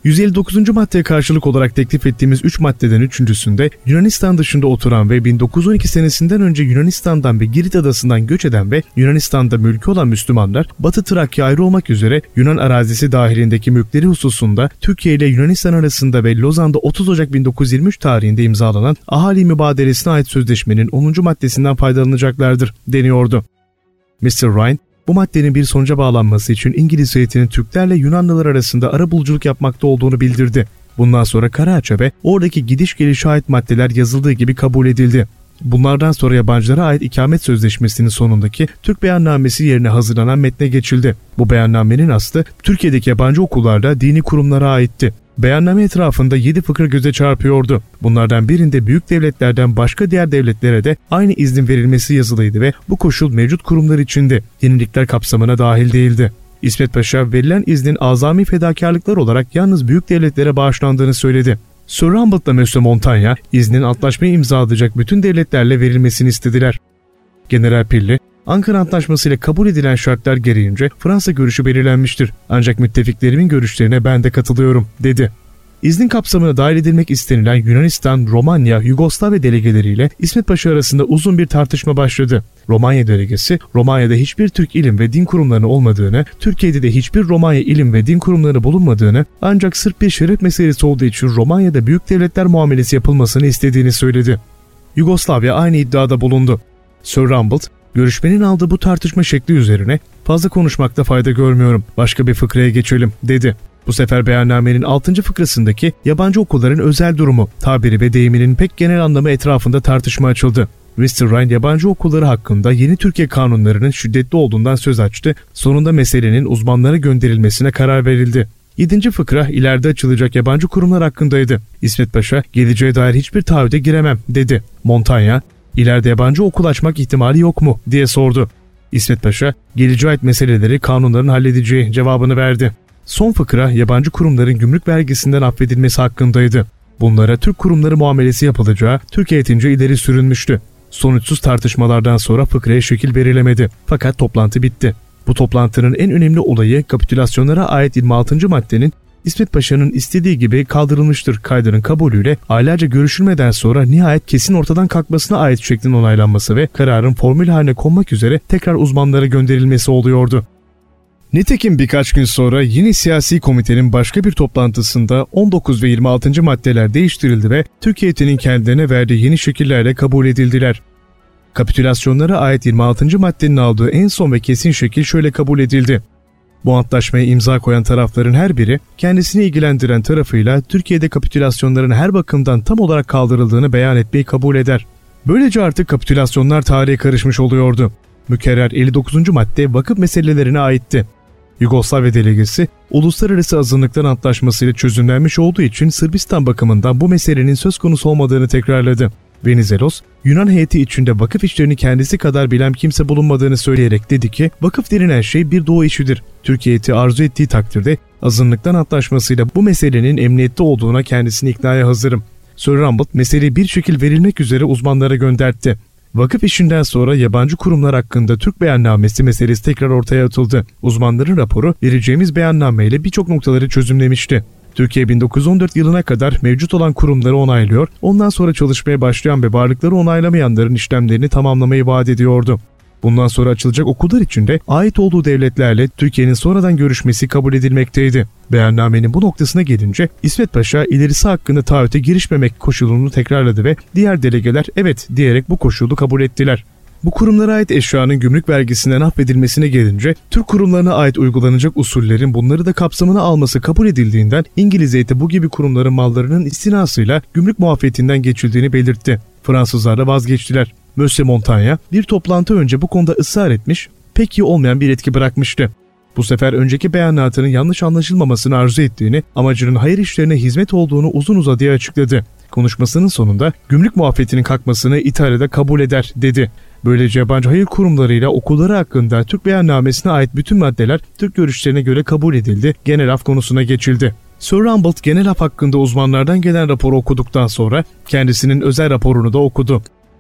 yüz elli dokuzuncu maddeye karşılık olarak teklif ettiğimiz üç maddeden üçüncüsünde Yunanistan dışında oturan ve bin dokuz yüz on iki senesinden önce Yunanistan'dan ve Girit adasından göç eden ve Yunanistan'da mülkü olan Müslümanlar, Batı Trakya ayrı olmak üzere Yunan arazisi dahilindeki mülkleri hususunda Türkiye ile Yunanistan arasında ve Lozan'da otuz Ocak bin dokuz yüz yirmi üç tarihinde imzalanan Ahali Mübadelesi'ne ait sözleşmenin onuncu maddesinden faydalanacaklardır deniyordu. mister Ryan, bu maddenin bir sonuca bağlanması için İngiliz heyetinin Türklerle Yunanlılar arasında arabuluculuk yapmakta olduğunu bildirdi. Bundan sonra Karaağaç'a ve oradaki gidiş gelişe ait maddeler yazıldığı gibi kabul edildi. Bunlardan sonra yabancılara ait ikamet sözleşmesinin sonundaki Türk beyannamesi yerine hazırlanan metne geçildi. Bu beyannamenin aslı Türkiye'deki yabancı okullarda dini kurumlara aitti. Beyanname etrafında yedi fıkra göze çarpıyordu. Bunlardan birinde büyük devletlerden başka diğer devletlere de aynı iznin verilmesi yazılıydı ve bu koşul mevcut kurumlar içindi. Yenilikler kapsamına dahil değildi. İsmet Paşa verilen iznin azami fedakarlıklar olarak yalnız büyük devletlere bağışlandığını söyledi. Sir Humbert ile Monsieur Montaigne iznin antlaşmayı imzalayacak bütün devletlerle verilmesini istediler. General Pilly, Ankara Antlaşması ile kabul edilen şartlar gereğince Fransa görüşü belirlenmiştir. Ancak müttefiklerimin görüşlerine ben de katılıyorum, dedi. İznin kapsamına dahil edilmek istenilen Yunanistan, Romanya, Yugoslavya delegeleriyle İsmet Paşa arasında uzun bir tartışma başladı. Romanya delegesi, Romanya'da hiçbir Türk ilim ve din kurumlarının olmadığını, Türkiye'de de hiçbir Romanya ilim ve din kurumlarının bulunmadığını, ancak sırf bir şeref meselesi olduğu için Romanya'da büyük devletler muamelesi yapılmasını istediğini söyledi. Yugoslavya aynı iddiada bulundu. Sir Humbert, görüşmenin aldığı bu tartışma şekli üzerine fazla konuşmakta fayda görmüyorum, başka bir fıkraya geçelim, dedi. Bu sefer beyannamenin altıncı fıkrasındaki yabancı okulların özel durumu, tabiri ve deyiminin pek genel anlamı etrafında tartışma açıldı. mister Ryan yabancı okulları hakkında yeni Türkiye kanunlarının şiddetli olduğundan söz açtı, sonunda meselenin uzmanlara gönderilmesine karar verildi. yedinci fıkra ileride açılacak yabancı kurumlar hakkındaydı. İsmet Paşa, geleceğe dair hiçbir taahhüde giremem, dedi. Montaigne, ileride yabancı okul açmak ihtimali yok mu, diye sordu. İsmet Paşa, geleceğe ait meseleleri kanunların halledeceği cevabını verdi. Son fıkra yabancı kurumların gümrük vergisinden affedilmesi hakkındaydı. Bunlara Türk kurumları muamelesi yapılacağı Türk heyetince ileri sürülmüştü. Sonuçsuz tartışmalardan sonra fıkraya şekil verilemedi. Fakat toplantı bitti. Bu toplantının en önemli olayı kapitülasyonlara ait yirmi altıncı maddenin İsmet Paşa'nın istediği gibi kaldırılmıştır kaydının kabulüyle aylarca görüşülmeden sonra nihayet kesin ortadan kalkmasına ait şeklin onaylanması ve kararın formül haline konmak üzere tekrar uzmanlara gönderilmesi oluyordu. Nitekim birkaç gün sonra yine siyasi komitenin başka bir toplantısında on dokuz ve yirmi altıncı maddeler değiştirildi ve Türk heyetinin kendilerine verdiği yeni şekillerle kabul edildiler. Kapitülasyonlara ait yirmi altıncı maddenin aldığı en son ve kesin şekil şöyle kabul edildi. Bu antlaşmaya imza koyan tarafların her biri kendisini ilgilendiren tarafıyla Türkiye'de kapitülasyonların her bakımdan tam olarak kaldırıldığını beyan etmeyi kabul eder. Böylece artık kapitülasyonlar tarihe karışmış oluyordu. Mükerrer elli dokuzuncu madde vakıf meselelerine aitti. Yugoslavya delegesi, Uluslararası Azınlıklar Antlaşması ile çözümlenmiş olduğu için Sırbistan bakımından bu meselenin söz konusu olmadığını tekrarladı. Venizelos, Yunan heyeti içinde vakıf işlerini kendisi kadar bilen kimse bulunmadığını söyleyerek dedi ki, vakıf denilen şey bir doğu işidir. Türkiye heyeti arzu ettiği takdirde Azınlıklar Antlaşması'yla bu meselenin emniyette olduğuna kendisini iknaya hazırım. Sir Humbert meseleyi bir şekil verilmek üzere uzmanlara gönderdi. Vakıf işinden sonra yabancı kurumlar hakkında Türk beyannamesi meselesi tekrar ortaya atıldı. Uzmanların raporu vereceğimiz beyannameyle birçok noktaları çözümlemişti. Türkiye bin dokuz yüz on dört yılına kadar mevcut olan kurumları onaylıyor, ondan sonra çalışmaya başlayan ve varlıkları onaylamayanların işlemlerini tamamlamayı vaat ediyordu. Bundan sonra açılacak okullar için de ait olduğu devletlerle Türkiye'nin sonradan görüşmesi kabul edilmekteydi. Beyannamenin bu noktasına gelince İsmet Paşa ilerisi hakkında taahhüte girişmemek koşulunu tekrarladı ve diğer delegeler evet diyerek bu koşulu kabul ettiler. Bu kurumlara ait eşyanın gümrük vergisinden affedilmesine gelince Türk kurumlarına ait uygulanacak usullerin bunları da kapsamına alması kabul edildiğinden İngiliz heyeti bu gibi kurumların mallarının istinasıyla gümrük muafiyetinden geçildiğini belirtti. Fransızlar da vazgeçtiler. Monsieur Montaigne bir toplantı önce bu konuda ısrar etmiş, pek iyi olmayan bir etki bırakmıştı. Bu sefer önceki beyanatının yanlış anlaşılmamasını arzu ettiğini, amacının hayır işlerine hizmet olduğunu uzun uzadıya açıkladı. Konuşmasının sonunda gümrük muafiyetinin kalkmasını İtalya'da kabul eder dedi. Böylece yabancı hayır kurumlarıyla okulları hakkında Türk beyannamesine ait bütün maddeler Türk görüşlerine göre kabul edildi, genel af konusuna geçildi. Sir Humbert genel af hakkında uzmanlardan gelen raporu okuduktan sonra kendisinin özel raporunu da okudu.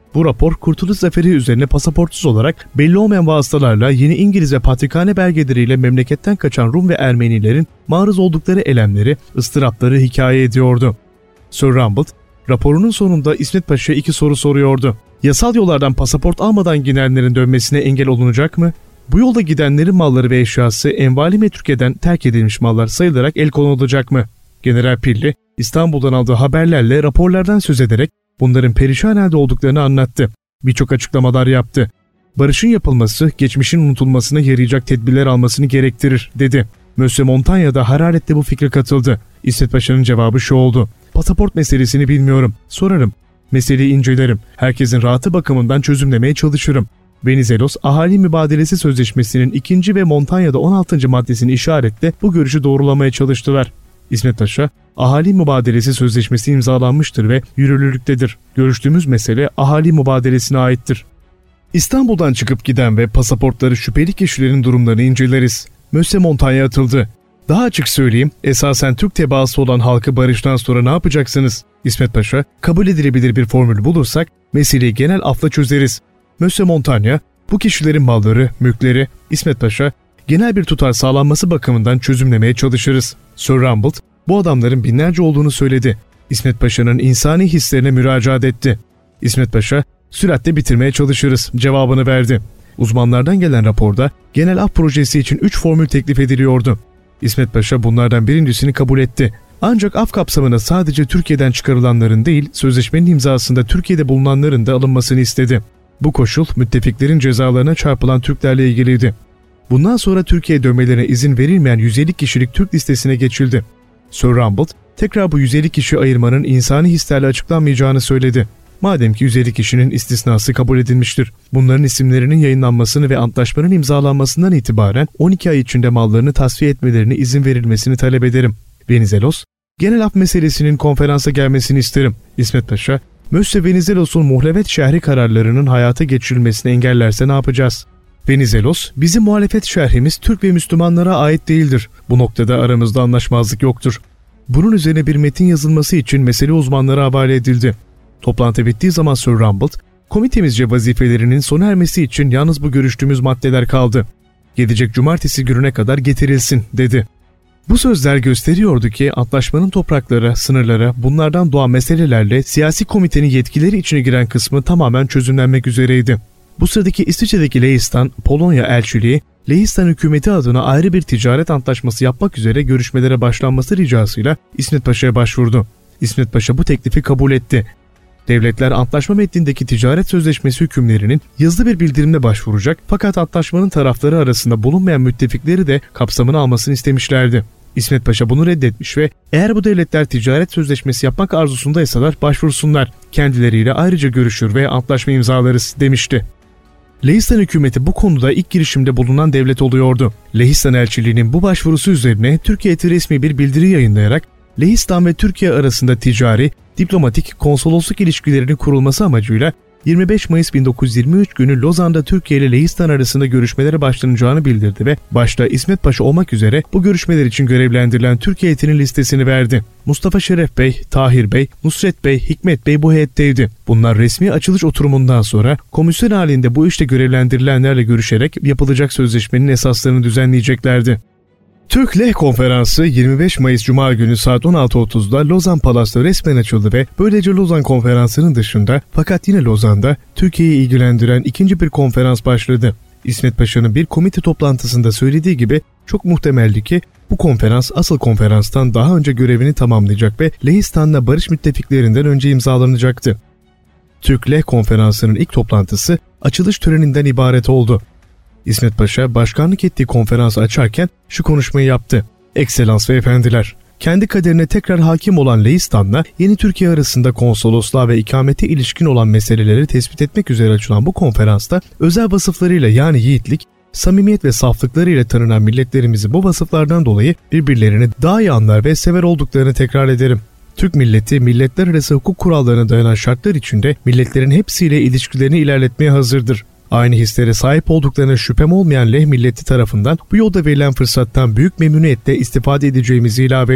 Bu rapor Kurtuluş Zaferi üzerine pasaportsuz olarak belli olmayan vasıtalarla yeni İngiliz ve patrikhane belgeleriyle memleketten kaçan Rum ve Ermenilerin maruz oldukları elemleri, ıstırapları hikaye ediyordu. Sir Rambert, raporunun sonunda İsmet Paşa'ya iki soru soruyordu. Yasal yollardan pasaport almadan gidenlerin dönmesine engel olunacak mı? Bu yolda gidenlerin malları ve eşyası envali metrukeden terk edilmiş mallar sayılarak el konulacak mı? General Pilli, İstanbul'dan aldığı haberlerle raporlardan söz ederek bunların perişan halde olduklarını anlattı. Birçok açıklamalar yaptı. Barışın yapılması, geçmişin unutulmasına yarayacak tedbirler almasını gerektirir, dedi. Monsieur Montaigne da hararetle bu fikre katıldı. İsmet Paşa'nın cevabı şu oldu. Pasaport meselesini bilmiyorum. Sorarım. Meseleyi incelerim. Herkesin rahatı bakımından çözümlemeye çalışırım. Venizelos, Ahali Mübadelesi Sözleşmesi'nin ikinci ve Montaigne'da on altıncı maddesini işaretle bu görüşü doğrulamaya çalıştılar. İsmet Paşa, Ahali Mübadelesi Sözleşmesi imzalanmıştır ve yürürlülüktedir. Görüştüğümüz mesele ahali mübadelesine aittir. İstanbul'dan çıkıp giden ve pasaportları şüpheli kişilerin durumlarını inceleriz. Monsieur Montaigne atıldı. Daha açık söyleyeyim, esasen Türk tebaası olan halkı barıştan sonra ne yapacaksınız? İsmet Paşa, kabul edilebilir bir formül bulursak meseleyi genel afla çözeriz. Monsieur Montaigne, bu kişilerin malları, mülkleri, İsmet Paşa, genel bir tutar sağlanması bakımından çözümlemeye çalışırız. Sir Rambert, bu adamların binlerce olduğunu söyledi. İsmet Paşa'nın insani hislerine müracaat etti. İsmet Paşa, süratle bitirmeye çalışırız cevabını verdi. Uzmanlardan gelen raporda genel af projesi için üç formül teklif ediliyordu. İsmet Paşa bunlardan birincisini kabul etti. Ancak af kapsamına sadece Türkiye'den çıkarılanların değil, sözleşmenin imzasında Türkiye'de bulunanların da alınmasını istedi. Bu koşul müttefiklerin cezalarına çarpılan Türklerle ilgiliydi. Bundan sonra Türkiye'ye dönmelerine izin verilmeyen yüz elli kişilik Türk listesine geçildi. Sir Rambert tekrar bu yüz elli kişi ayırmanın insani hislerle açıklanmayacağını söyledi. Madem ki yüz elli kişinin istisnası kabul edilmiştir, bunların isimlerinin yayınlanmasını ve antlaşmanın imzalanmasından itibaren on iki ay içinde mallarını tasfiye etmelerine izin verilmesini talep ederim. Venizelos, genel af meselesinin konferansa gelmesini isterim. İsmet Paşa, Monsieur Venizelos'un muhlefet şerhi kararlarının hayata geçirilmesini engellerse ne yapacağız? Venizelos, bizim muhalefet şerhimiz Türk ve Müslümanlara ait değildir. Bu noktada aramızda anlaşmazlık yoktur. Bunun üzerine bir metin yazılması için mesele uzmanlara havale edildi. Toplantı bittiği zaman Sir Rambert, komitemizce vazifelerinin sona ermesi için yalnız bu görüştüğümüz maddeler kaldı. Gelecek cumartesi gününe kadar getirilsin, dedi. Bu sözler gösteriyordu ki antlaşmanın topraklara, sınırlara, bunlardan doğan meselelerle siyasi komitenin yetkileri içine giren kısmı tamamen çözümlenmek üzereydi. Bu sıradaki İsviçre'deki Lehistan, Polonya elçiliği, Lehistan hükümeti adına ayrı bir ticaret antlaşması yapmak üzere görüşmelere başlanması ricasıyla İsmet Paşa'ya başvurdu. İsmet Paşa bu teklifi kabul etti. Devletler antlaşma metnindeki ticaret sözleşmesi hükümlerinin yazılı bir bildirimle başvuracak fakat antlaşmanın tarafları arasında bulunmayan müttefikleri de kapsamını almasını istemişlerdi. İsmet Paşa bunu reddetmiş ve eğer bu devletler ticaret sözleşmesi yapmak arzusundaysalar başvursunlar, kendileriyle ayrıca görüşür ve antlaşma imzalarız, demişti. Lehistan hükümeti bu konuda ilk girişimde bulunan devlet oluyordu. Lehistan elçiliğinin bu başvurusu üzerine Türkiye heyeti resmi bir bildiri yayınlayarak Lehistan ve Türkiye arasında ticari, diplomatik, konsolosluk ilişkilerinin kurulması amacıyla yirmi beş Mayıs bin dokuz yüz yirmi üç günü Lozan'da Türkiye ile Lehistan arasında görüşmelere başlanacağını bildirdi ve başta İsmet Paşa olmak üzere bu görüşmeler için görevlendirilen Türkiye heyetinin listesini verdi. Mustafa Şeref Bey, Tahir Bey, Nusret Bey, Hikmet Bey bu heyetteydi. Bunlar resmi açılış oturumundan sonra komisyon halinde bu işte görevlendirilenlerle görüşerek yapılacak sözleşmenin esaslarını düzenleyeceklerdi. Türk-Leh Konferansı yirmi beş Mayıs Cuma günü saat on altı otuzda Lozan Palas'ta resmen açıldı ve böylece Lozan Konferansı'nın dışında fakat yine Lozan'da Türkiye'yi ilgilendiren ikinci bir konferans başladı. İsmet Paşa'nın bir komite toplantısında söylediği gibi çok muhtemeldi ki bu konferans asıl konferanstan daha önce görevini tamamlayacak ve Lehistan'la barış müttefiklerinden önce imzalanacaktı. Türk-Leh Konferansı'nın ilk toplantısı açılış töreninden ibaret oldu. İsmet Paşa başkanlık ettiği konferansı açarken şu konuşmayı yaptı. Ekselans ve efendiler, kendi kaderine tekrar hakim olan Lehistan'la yeni Türkiye arasında konsolosluğa ve ikamete ilişkin olan meseleleri tespit etmek üzere açılan bu konferansta özel vasıflarıyla yani yiğitlik, samimiyet ve saflıklarıyla tanınan milletlerimizin bu vasıflardan dolayı birbirlerini daha iyi anlar ve sever olduklarını tekrar ederim. Türk milleti milletler arası hukuk kurallarına dayanan şartlar içinde milletlerin hepsiyle ilişkilerini ilerletmeye hazırdır. Aynı hislere sahip olduklarına şüphem olmayan Leh milleti tarafından bu yolda verilen fırsattan büyük memnuniyetle istifade edeceğimizi ilave ederim.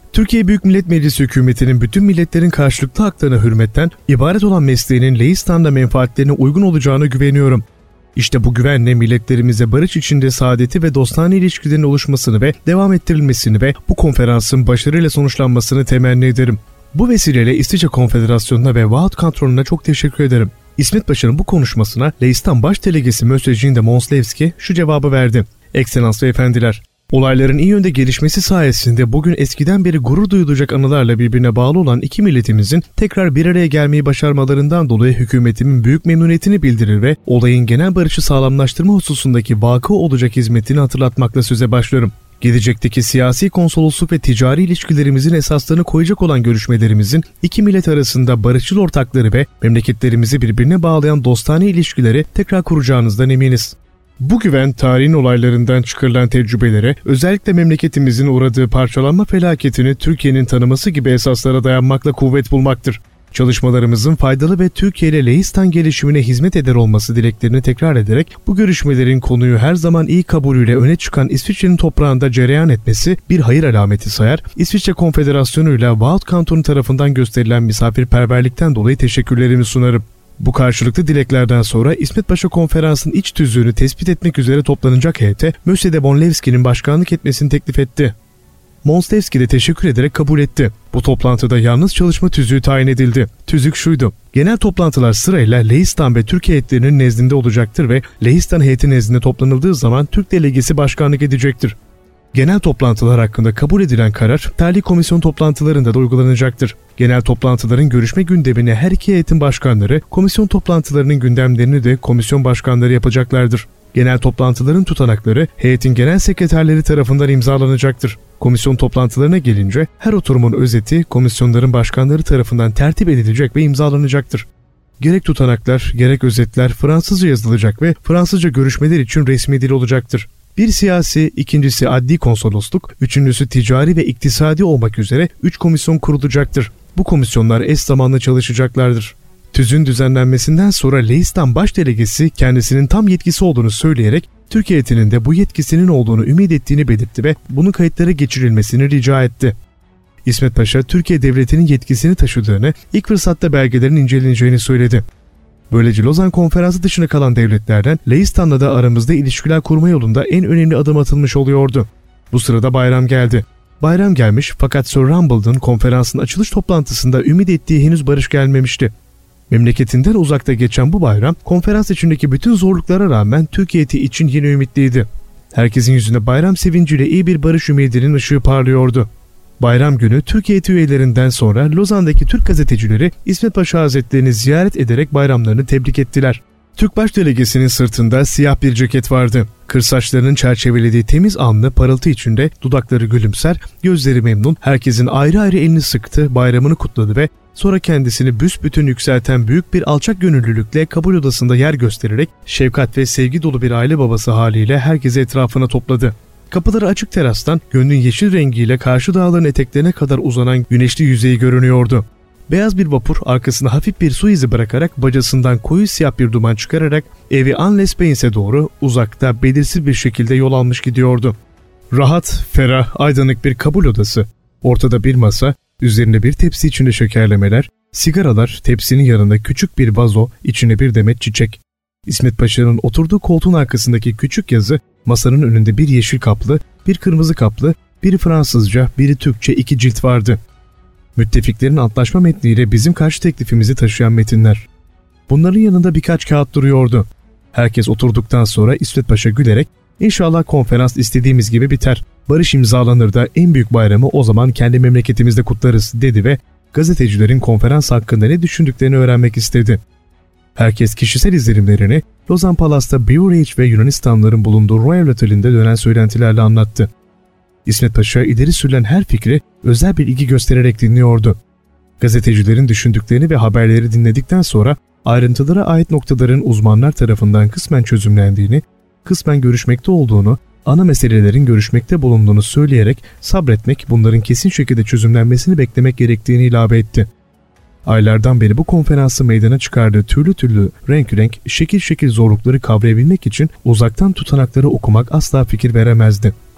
Türkiye Büyük Millet Meclisi hükümetinin bütün milletlerin karşılıklı haklarına hürmetten ibaret olan mesleğinin Leistan'da menfaatlerine uygun olacağına güveniyorum. İşte bu güvenle milletlerimize barış içinde saadeti ve dostane ilişkilerin oluşmasını ve devam ettirilmesini ve bu konferansın başarıyla sonuçlanmasını temenni ederim. Bu vesileyle İsviçre Konfederasyonu'na ve Vaat Kantonu'na çok teşekkür ederim. İsmet Paşa'nın bu konuşmasına Leistan Baş Delegesi Monsieur Jean de Monslewski şu cevabı verdi. Ekselans ve efendiler, olayların iyi yönde gelişmesi sayesinde bugün eskiden beri gurur duyulacak anılarla birbirine bağlı olan iki milletimizin tekrar bir araya gelmeyi başarmalarından dolayı hükümetimin büyük memnuniyetini bildirir ve olayın genel barışı sağlamlaştırma hususundaki vakı olacak hizmetini hatırlatmakla söze başlarım. Gelecekteki siyasi konsolosluk ve ticari ilişkilerimizin esaslarını koyacak olan görüşmelerimizin iki millet arasında barışçıl ortakları ve memleketlerimizi birbirine bağlayan dostane ilişkileri tekrar kuracağınızdan eminiz. Bu güven tarihin olaylarından çıkarılan tecrübelere, özellikle memleketimizin uğradığı parçalanma felaketini Türkiye'nin tanıması gibi esaslara dayanmakla kuvvet bulmaktır. Çalışmalarımızın faydalı ve Türkiye ile Leistan gelişimine hizmet eder olması dileklerini tekrar ederek bu görüşmelerin konuyu her zaman iyi kabulüyle öne çıkan İsviçre'nin toprağında cereyan etmesi bir hayır alameti sayar, İsviçre Konfederasyonu ile Vaud Kantonu tarafından gösterilen misafirperverlikten dolayı teşekkürlerimi sunarım. Bu karşılıklı dileklerden sonra İsmet Paşa Konferans'ın iç tüzüğünü tespit etmek üzere toplanacak heyete Monsieur de Monslewski'nin başkanlık etmesini teklif etti. Monslewski de teşekkür ederek kabul etti. Bu toplantıda yalnız çalışma tüzüğü tayin edildi. Tüzük şuydu: genel toplantılar sırayla Leistan ve Türk heyetlerinin nezdinde olacaktır ve Leistan heyeti nezdinde toplanıldığı zaman Türk delegesi başkanlık edecektir. Genel toplantılar hakkında kabul edilen karar, Terli Komisyon toplantılarında da uygulanacaktır. Genel toplantıların görüşme gündemini her iki heyetin başkanları, komisyon toplantılarının gündemlerini de komisyon başkanları yapacaklardır. Genel toplantıların tutanakları heyetin genel sekreterleri tarafından imzalanacaktır. Komisyon toplantılarına gelince her oturumun özeti komisyonların başkanları tarafından tertip edilecek ve imzalanacaktır. Gerek tutanaklar, gerek özetler Fransızca yazılacak ve Fransızca görüşmeler için resmi dil olacaktır. Bir siyasi, ikincisi adli konsolosluk, üçüncüsü ticari ve iktisadi olmak üzere üç komisyon kurulacaktır. Bu komisyonlar eş zamanlı çalışacaklardır. Tüzün düzenlenmesinden sonra Leistan Baş Delegesi kendisinin tam yetkisi olduğunu söyleyerek Türkiye heyetinin de bu yetkisinin olduğunu ümit ettiğini belirtti ve bunun kayıtlara geçirilmesini rica etti. İsmet Paşa, Türkiye Devleti'nin yetkisini taşıdığını, ilk fırsatta belgelerin inceleneceğini söyledi. Böylece Lozan Konferansı dışına kalan devletlerden Leistan'la da aramızda ilişkiler kurma yolunda en önemli adım atılmış oluyordu. Bu sırada bayram geldi. Bayram gelmiş fakat Sir Rambledon konferansın açılış toplantısında ümit ettiği henüz barış gelmemişti. Memleketinden uzakta geçen bu bayram, konferans içindeki bütün zorluklara rağmen Türkiye heyeti için yine ümitliydi. Herkesin yüzünde bayram sevinciyle iyi bir barış ümidinin ışığı parlıyordu. Bayram günü Türkiye heyeti üyelerinden sonra Lozan'daki Türk gazetecileri İsmet Paşa Hazretlerini ziyaret ederek bayramlarını tebrik ettiler. Türk baş delegesinin sırtında siyah bir ceket vardı. Kır saçlarının çerçevelediği temiz alnı parıltı içinde, dudakları gülümser, gözleri memnun, herkesin ayrı ayrı elini sıktı, bayramını kutladı ve sonra kendisini büsbütün yükselten büyük bir alçak gönüllülükle kabul odasında yer göstererek şefkat ve sevgi dolu bir aile babası haliyle herkesi etrafına topladı. Kapıları açık terastan gönlün yeşil rengiyle karşı dağların eteklerine kadar uzanan güneşli yüzeyi görünüyordu. Beyaz bir vapur arkasına hafif bir su izi bırakarak bacasından koyu siyah bir duman çıkararak evi Anles-Beyns'e doğru uzakta belirsiz bir şekilde yol almış gidiyordu. Rahat, ferah, aydınlık bir kabul odası. Ortada bir masa, üzerinde bir tepsi içinde şekerlemeler, sigaralar, tepsinin yanında küçük bir vazo, içine bir demet çiçek. İsmet Paşa'nın oturduğu koltuğun arkasındaki küçük yazı, masanın önünde bir yeşil kaplı, bir kırmızı kaplı, biri Fransızca, biri Türkçe iki cilt vardı. Müttefiklerin antlaşma metniyle bizim karşı teklifimizi taşıyan metinler. Bunların yanında birkaç kağıt duruyordu. Herkes oturduktan sonra İsmet Paşa gülerek "İnşallah konferans istediğimiz gibi biter. Barış imzalanır da en büyük bayramı o zaman kendi memleketimizde kutlarız" dedi ve gazetecilerin konferans hakkında ne düşündüklerini öğrenmek istedi. Herkes kişisel izlenimlerini Lozan Palas'ta Beverage ve Yunanistanlıların bulunduğu Royal Otel'inde dönen söylentilerle anlattı. İsmet Paşa ileri sürülen her fikri özel bir ilgi göstererek dinliyordu. Gazetecilerin düşündüklerini ve haberleri dinledikten sonra ayrıntılara ait noktaların uzmanlar tarafından kısmen çözümlendiğini, kısmen görüşmekte olduğunu, ana meselelerin görüşmekte bulunduğunu söyleyerek sabretmek, bunların kesin şekilde çözümlenmesini beklemek gerektiğini ilave etti. Aylardan beri bu konferansı meydana çıkardığı türlü türlü renk renk, şekil şekil zorlukları kavrayabilmek için uzaktan tutanakları okumak asla fikir veremezdi.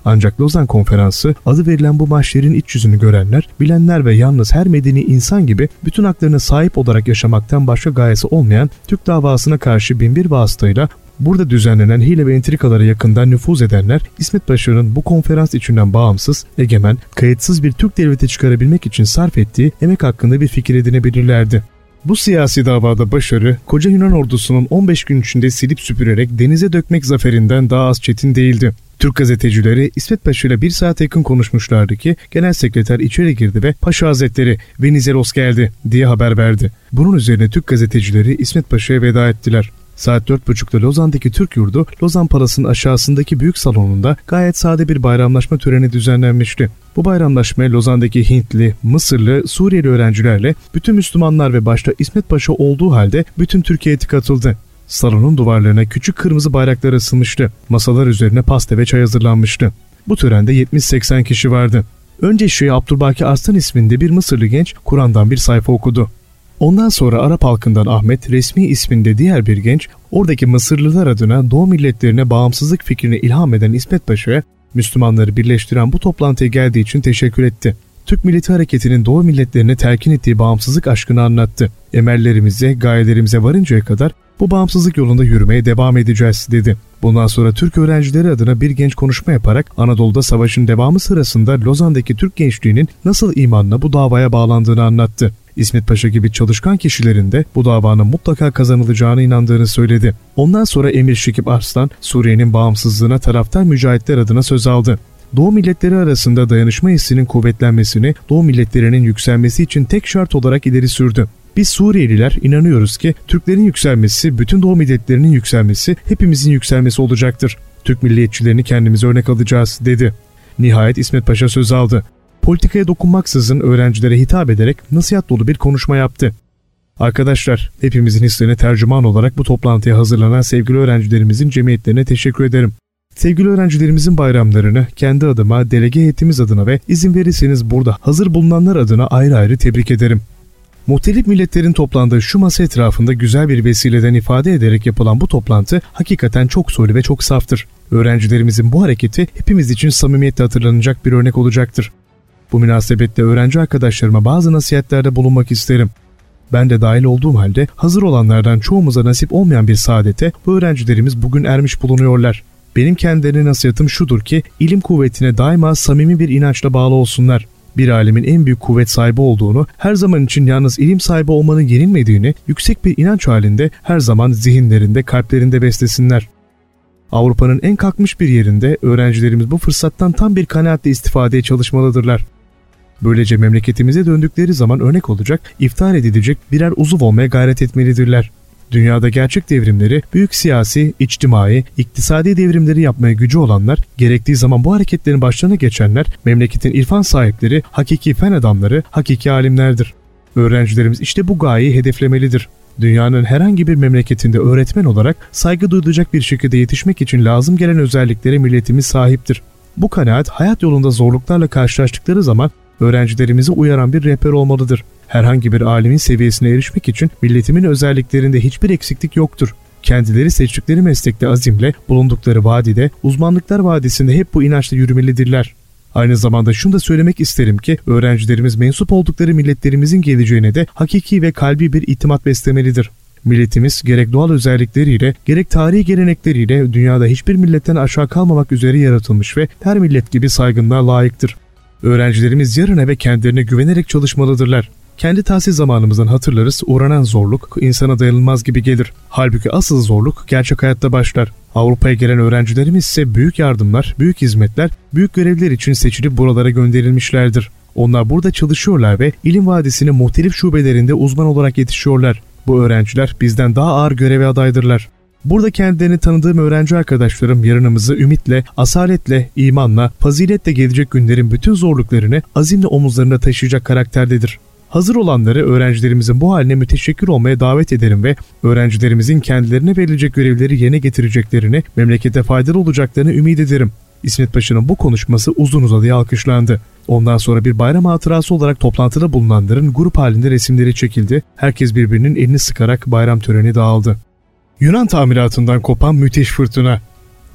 Ancak Lozan Konferansı adı verilen bu mahşerin iç yüzünü görenler, bilenler ve yalnız her medeni insan gibi bütün haklarına sahip olarak yaşamaktan başka gayesi olmayan Türk davasına karşı binbir vasıtayla burada düzenlenen hile ve entrikalara yakından nüfuz edenler, İsmet Paşa'nın bu konferans içinden bağımsız, egemen, kayıtsız bir Türk devleti çıkarabilmek için sarf ettiği emek hakkında bir fikir edinebilirlerdi. Bu siyasi davada başarı, koca Yunan ordusunun on beş gün içinde silip süpürerek denize dökmek zaferinden daha az çetin değildi. Türk gazetecileri İsmet Paşa ile bir saat yakın konuşmuşlardı ki genel sekreter içeri girdi ve "Paşa Hazretleri, Venizelos geldi" diye haber verdi. Bunun üzerine Türk gazetecileri İsmet Paşa'ya veda ettiler. Saat dört buçukta Lozan'daki Türk yurdu, Lozan Palası'nın aşağısındaki büyük salonunda gayet sade bir bayramlaşma töreni düzenlenmişti. Bu bayramlaşmaya Lozan'daki Hintli, Mısırlı, Suriyeli öğrencilerle bütün Müslümanlar ve başta İsmet Paşa olduğu halde bütün Türkiye katıldı. Salonun duvarlarına küçük kırmızı bayraklar asılmıştı. Masalar üzerine pasta ve çay hazırlanmıştı. Bu törende yetmiş seksen kişi vardı. Önce Şeyh Abdülbaki Arslan isminde bir Mısırlı genç Kur'an'dan bir sayfa okudu. Ondan sonra Arap halkından Ahmet resmi isminde diğer bir genç oradaki Mısırlılar adına Doğu milletlerine bağımsızlık fikrini ilham eden İsmet Paşa'ya Müslümanları birleştiren bu toplantıya geldiği için teşekkür etti. Türk Milleti Hareketi'nin Doğu milletlerine telkin ettiği bağımsızlık aşkını anlattı. Emellerimize, gayelerimize varıncaya kadar bu bağımsızlık yolunda yürümeye devam edeceğiz dedi. Bundan sonra Türk öğrencileri adına bir genç konuşma yaparak Anadolu'da savaşın devamı sırasında Lozan'daki Türk gençliğinin nasıl imanla bu davaya bağlandığını anlattı. İsmet Paşa gibi çalışkan kişilerin de bu davanın mutlaka kazanılacağına inandığını söyledi. Ondan sonra Emir Şekip Arslan, Suriye'nin bağımsızlığına taraftar mücahitler adına söz aldı. Doğu milletleri arasında dayanışma hissinin kuvvetlenmesini, Doğu milletlerinin yükselmesi için tek şart olarak ileri sürdü. Biz Suriyeliler inanıyoruz ki Türklerin yükselmesi, bütün Doğu milletlerinin yükselmesi, hepimizin yükselmesi olacaktır. Türk milliyetçilerini kendimize örnek alacağız dedi. Nihayet İsmet Paşa söz aldı. Politikaya dokunmaksızın öğrencilere hitap ederek nasihat dolu bir konuşma yaptı. Arkadaşlar, hepimizin hislerine tercüman olarak bu toplantıya hazırlanan sevgili öğrencilerimizin cemiyetlerine teşekkür ederim. Sevgili öğrencilerimizin bayramlarını kendi adıma, delege heyetimiz adına ve izin verirseniz burada hazır bulunanlar adına ayrı ayrı tebrik ederim. Muhtelif milletlerin toplandığı şu masa etrafında güzel bir vesileden ifade ederek yapılan bu toplantı hakikaten çok sulu ve çok saftır. Öğrencilerimizin bu hareketi hepimiz için samimiyetle hatırlanacak bir örnek olacaktır. Bu münasebetle öğrenci arkadaşlarıma bazı nasihatlerde bulunmak isterim. Ben de dahil olduğum halde hazır olanlardan çoğumuza nasip olmayan bir saadete bu öğrencilerimiz bugün ermiş bulunuyorlar. Benim kendilerine nasihatım şudur ki ilim kuvvetine daima samimi bir inançla bağlı olsunlar. Bir alemin en büyük kuvvet sahibi olduğunu, her zaman için yalnız ilim sahibi olmanın yenilmediğini yüksek bir inanç halinde her zaman zihinlerinde, kalplerinde beslesinler. Avrupa'nın en kalkmış bir yerinde öğrencilerimiz bu fırsattan tam bir kanaatle istifadeye çalışmalıdırlar. Böylece memleketimize döndükleri zaman örnek olacak, iftihar edilecek birer uzuv olmaya gayret etmelidirler. Dünyada gerçek devrimleri, büyük siyasi, içtimai, iktisadi devrimleri yapmaya gücü olanlar, gerektiği zaman bu hareketlerin başlarına geçenler, memleketin irfan sahipleri, hakiki fen adamları, hakiki alimlerdir. Öğrencilerimiz işte bu gayeyi hedeflemelidir. Dünyanın herhangi bir memleketinde öğretmen olarak saygı duyulacak bir şekilde yetişmek için lazım gelen özelliklere milletimiz sahiptir. Bu kanaat hayat yolunda zorluklarla karşılaştıkları zaman öğrencilerimizi uyaran bir rehber olmalıdır. Herhangi bir alimin seviyesine erişmek için milletimin özelliklerinde hiçbir eksiklik yoktur. Kendileri seçtikleri meslekte azimle, bulundukları vadide, uzmanlıklar vadisinde hep bu inançla yürümelidirler. Aynı zamanda şunu da söylemek isterim ki öğrencilerimiz mensup oldukları milletlerimizin geleceğine de hakiki ve kalbi bir itimat beslemelidir. Milletimiz gerek doğal özellikleriyle gerek tarihi gelenekleriyle dünyada hiçbir milletten aşağı kalmamak üzere yaratılmış ve her millet gibi saygınlığa layıktır. Öğrencilerimiz yarına ve kendilerine güvenerek çalışmalıdırlar. Kendi tahsil zamanımızdan hatırlarız, uğranan zorluk insana dayanılmaz gibi gelir. Halbuki asıl zorluk gerçek hayatta başlar. Avrupa'ya gelen öğrencilerimiz ise büyük yardımlar, büyük hizmetler, büyük görevler için seçilip buralara gönderilmişlerdir. Onlar burada çalışıyorlar ve ilim vadisinin muhtelif şubelerinde uzman olarak yetişiyorlar. Bu öğrenciler bizden daha ağır göreve adaydırlar. Burada kendilerini tanıdığım öğrenci arkadaşlarım yarınımızı ümitle, asaletle, imanla, faziletle gelecek günlerin bütün zorluklarını azimle omuzlarında taşıyacak karakterdedir. Hazır olanları öğrencilerimizin bu haline müteşekkir olmaya davet ederim ve öğrencilerimizin kendilerine verilecek görevleri yerine getireceklerini, memlekete faydalı olacaklarını ümit ederim. İsmet Paşa'nın bu konuşması uzun uzadıya alkışlandı. Ondan sonra bir bayram hatırası olarak toplantıda bulunanların grup halinde resimleri çekildi. Herkes birbirinin elini sıkarak bayram töreni dağıldı. Yunan tamiratından kopan müthiş fırtına.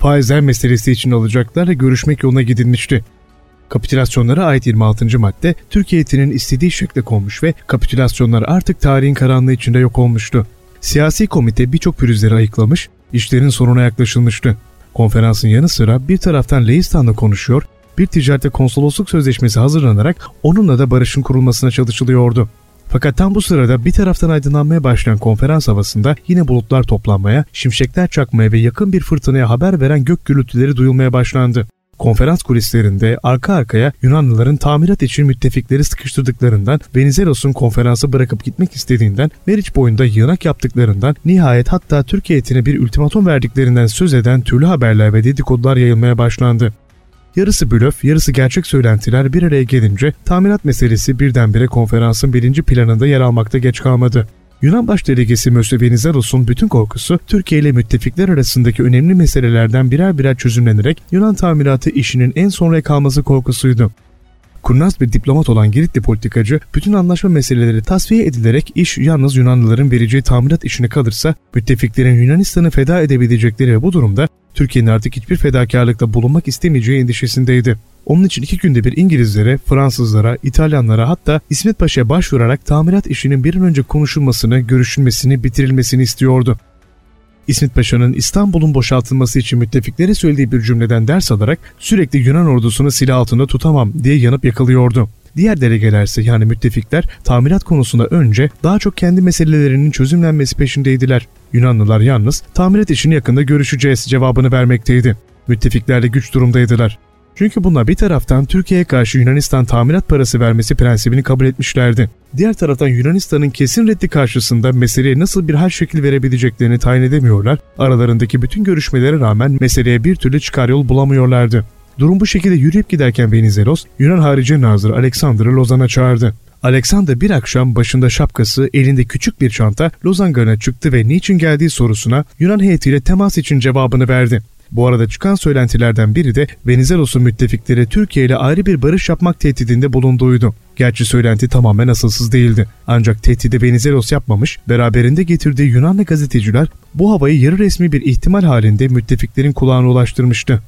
faizler meselesi için alacaklarla görüşmek yoluna gidilmişti. Kapitülasyonlara ait yirmi altıncı madde Türk heyetinin istediği şekle konmuş ve kapitülasyonlar artık tarihin karanlığı içinde yok olmuştu. Siyasi komite birçok pürüzleri ayıklamış, işlerin sonuna yaklaşılmıştı. Konferansın yanı sıra bir taraftan Leistan'la konuşuyor, bir ticarette konsolosluk sözleşmesi hazırlanarak onunla da barışın kurulmasına çalışılıyordu. Fakat tam bu sırada bir taraftan aydınlanmaya başlayan konferans havasında yine bulutlar toplanmaya, şimşekler çakmaya ve yakın bir fırtınaya haber veren gök gürültüleri duyulmaya başlandı. Konferans kulislerinde arka arkaya Yunanlıların tamirat için müttefikleri sıkıştırdıklarından, Venizelos'un konferansı bırakıp gitmek istediğinden, Meriç boyunda yığınak yaptıklarından, nihayet hatta Türk heyetine bir ultimatum verdiklerinden söz eden türlü haberler ve dedikodular yayılmaya başlandı. Yarısı blöf, yarısı gerçek söylentiler bir araya gelince tamirat meselesi birdenbire konferansın birinci planında yer almakta geç kalmadı. Yunan Başdelegesi Mösyö Venizelos'un bütün korkusu Türkiye ile müttefikler arasındaki önemli meselelerden birer birer çözümlenerek Yunan tamiratı işinin en sonraya kalması korkusuydu. Kurnaz bir diplomat olan Giritli politikacı bütün anlaşma meseleleri tasfiye edilerek iş yalnız Yunanlıların vereceği tamirat işine kalırsa müttefiklerin Yunanistan'ı feda edebilecekleri ve bu durumda Türkiye'nin artık hiçbir fedakarlıkta bulunmak istemeyeceği endişesindeydi. Onun için iki günde bir İngilizlere, Fransızlara, İtalyanlara hatta İsmet Paşa'ya başvurarak tamirat işinin bir an önce konuşulmasını, görüşülmesini, bitirilmesini istiyordu. İsmet Paşa'nın İstanbul'un boşaltılması için müttefiklere söylediği bir cümleden ders alarak sürekli Yunan ordusunu silah altında tutamam diye yanıp yakılıyordu. Diğer delegelerse yani müttefikler tamirat konusunda önce daha çok kendi meselelerinin çözümlenmesi peşindeydiler. Yunanlılar yalnız tamirat işini yakında görüşeceğiz cevabını vermekteydi. Müttefiklerle güç durumdaydılar. Çünkü bunlar bir taraftan Türkiye'ye karşı Yunanistan tamirat parası vermesi prensibini kabul etmişlerdi. Diğer taraftan Yunanistan'ın kesin reddi karşısında meseleye nasıl bir hal şekil verebileceklerini tayin edemiyorlar, aralarındaki bütün görüşmelere rağmen meseleye bir türlü çıkar yol bulamıyorlardı. Durum bu şekilde yürüyüp giderken Venizelos, Yunan Harici Nazırı Alexander'ı Lozan'a çağırdı. Alexander bir akşam başında şapkası, elinde küçük bir çanta Lozan garına çıktı ve niçin geldiği sorusuna Yunan heyetiyle temas için cevabını verdi. Bu arada çıkan söylentilerden biri de Venizelos'un müttefikleri Türkiye ile ayrı bir barış yapmak tehdidinde bulunduğuydu. Gerçi söylenti tamamen asılsız değildi. Ancak tehdidi Venizelos yapmamış, beraberinde getirdiği Yunanlı gazeteciler bu havayı yarı resmi bir ihtimal halinde müttefiklerin kulağına ulaştırmıştı.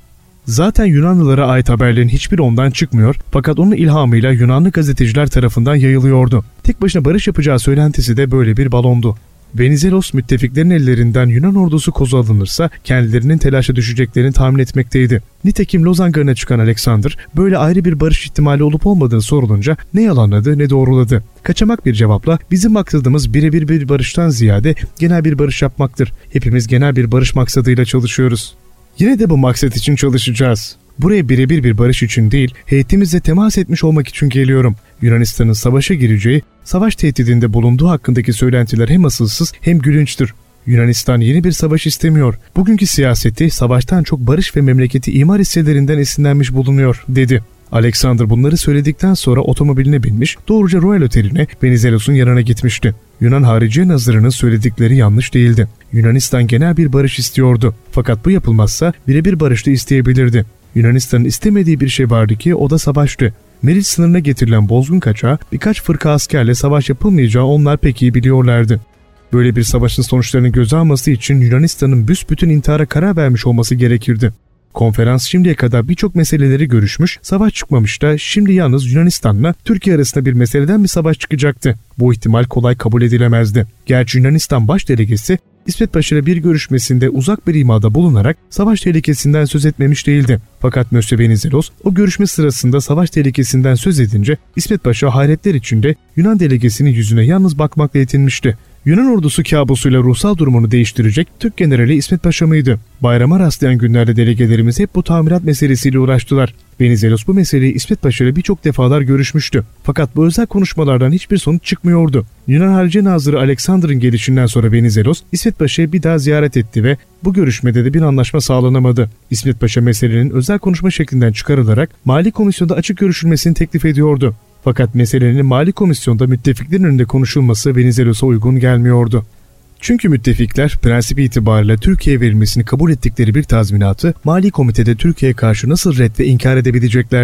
Zaten Yunanlılara ait haberlerin hiçbiri ondan çıkmıyor fakat onun ilhamıyla Yunanlı gazeteciler tarafından yayılıyordu. Tek başına barış yapacağı söylentisi de böyle bir balondu. Venizelos müttefiklerin ellerinden Yunan ordusu kozu alınırsa kendilerinin telaşa düşeceklerini tahmin etmekteydi. Nitekim Lozan garına çıkan Alexander böyle ayrı bir barış ihtimali olup olmadığını sorulunca ne yalanladı ne doğruladı. Kaçamak bir cevapla bizim maksadımız birebir bir barıştan ziyade genel bir barış yapmaktır. Hepimiz genel bir barış maksadıyla çalışıyoruz. Yine de bu maksat için çalışacağız. Buraya birebir bir barış için değil, heyetimizle temas etmiş olmak için geliyorum. Yunanistan'ın savaşa gireceği, savaş tehdidinde bulunduğu hakkındaki söylentiler hem asılsız hem gülünçtür. Yunanistan yeni bir savaş istemiyor. Bugünkü siyaseti savaştan çok barış ve memleketi imar hisselerinden esinlenmiş bulunuyor, dedi. Alexander bunları söyledikten sonra otomobiline binmiş, doğruca Royal Oteli'ne Venizelos'un yanına gitmişti. Yunan Harici Nazırı'nın söyledikleri yanlış değildi. Yunanistan genel bir barış istiyordu. Fakat bu yapılmazsa birebir barış da isteyebilirdi. Yunanistan'ın istemediği bir şey vardı ki o da savaştı. Meriç sınırına getirilen bozgun kaçağı birkaç fırka askerle savaş yapılmayacağı onlar pek iyi biliyorlardı. Böyle bir savaşın sonuçlarını göze alması için Yunanistan'ın büsbütün intihara karar vermiş olması gerekirdi. Konferans şimdiye kadar birçok meseleleri görüşmüş, savaş çıkmamış da şimdi yalnız Yunanistan'la Türkiye arasında bir meseleden bir savaş çıkacaktı. Bu ihtimal kolay kabul edilemezdi. Gerçi Yunanistan Başdelegesi İsmet Paşa ile bir görüşmesinde uzak bir imada bulunarak savaş tehlikesinden söz etmemiş değildi. Fakat Mösyö Venizelos o görüşme sırasında savaş tehlikesinden söz edince İsmet Paşa hayretler içinde Yunan delegesinin yüzüne yalnız bakmakla yetinmişti. Yunan ordusu kabusuyla ruhsal durumunu değiştirecek Türk generali İsmet Paşa mıydı? Bayrama rastlayan günlerde delegelerimiz hep bu tamirat meselesiyle uğraştılar. Venizelos bu meseleyi İsmet Paşa ile birçok defalar görüşmüştü. Fakat bu özel konuşmalardan hiçbir sonuç çıkmıyordu. Yunan Harici Nazırı Alexander'ın gelişinden sonra Venizelos İsmet Paşa'yı bir daha ziyaret etti ve bu görüşmede de bir anlaşma sağlanamadı. İsmet Paşa meselenin özel konuşma şeklinden çıkarılarak Mali Komisyon'da açık görüşülmesini teklif ediyordu. Fakat meselenin Mali Komisyon'da müttefiklerin önünde konuşulması Venizelos'a uygun gelmiyordu. Çünkü müttefikler prensip itibariyle Türkiye'ye verilmesini kabul ettikleri bir tazminatı Mali Komite'de Türkiye'ye karşı nasıl red ve inkar edebileceklerdi?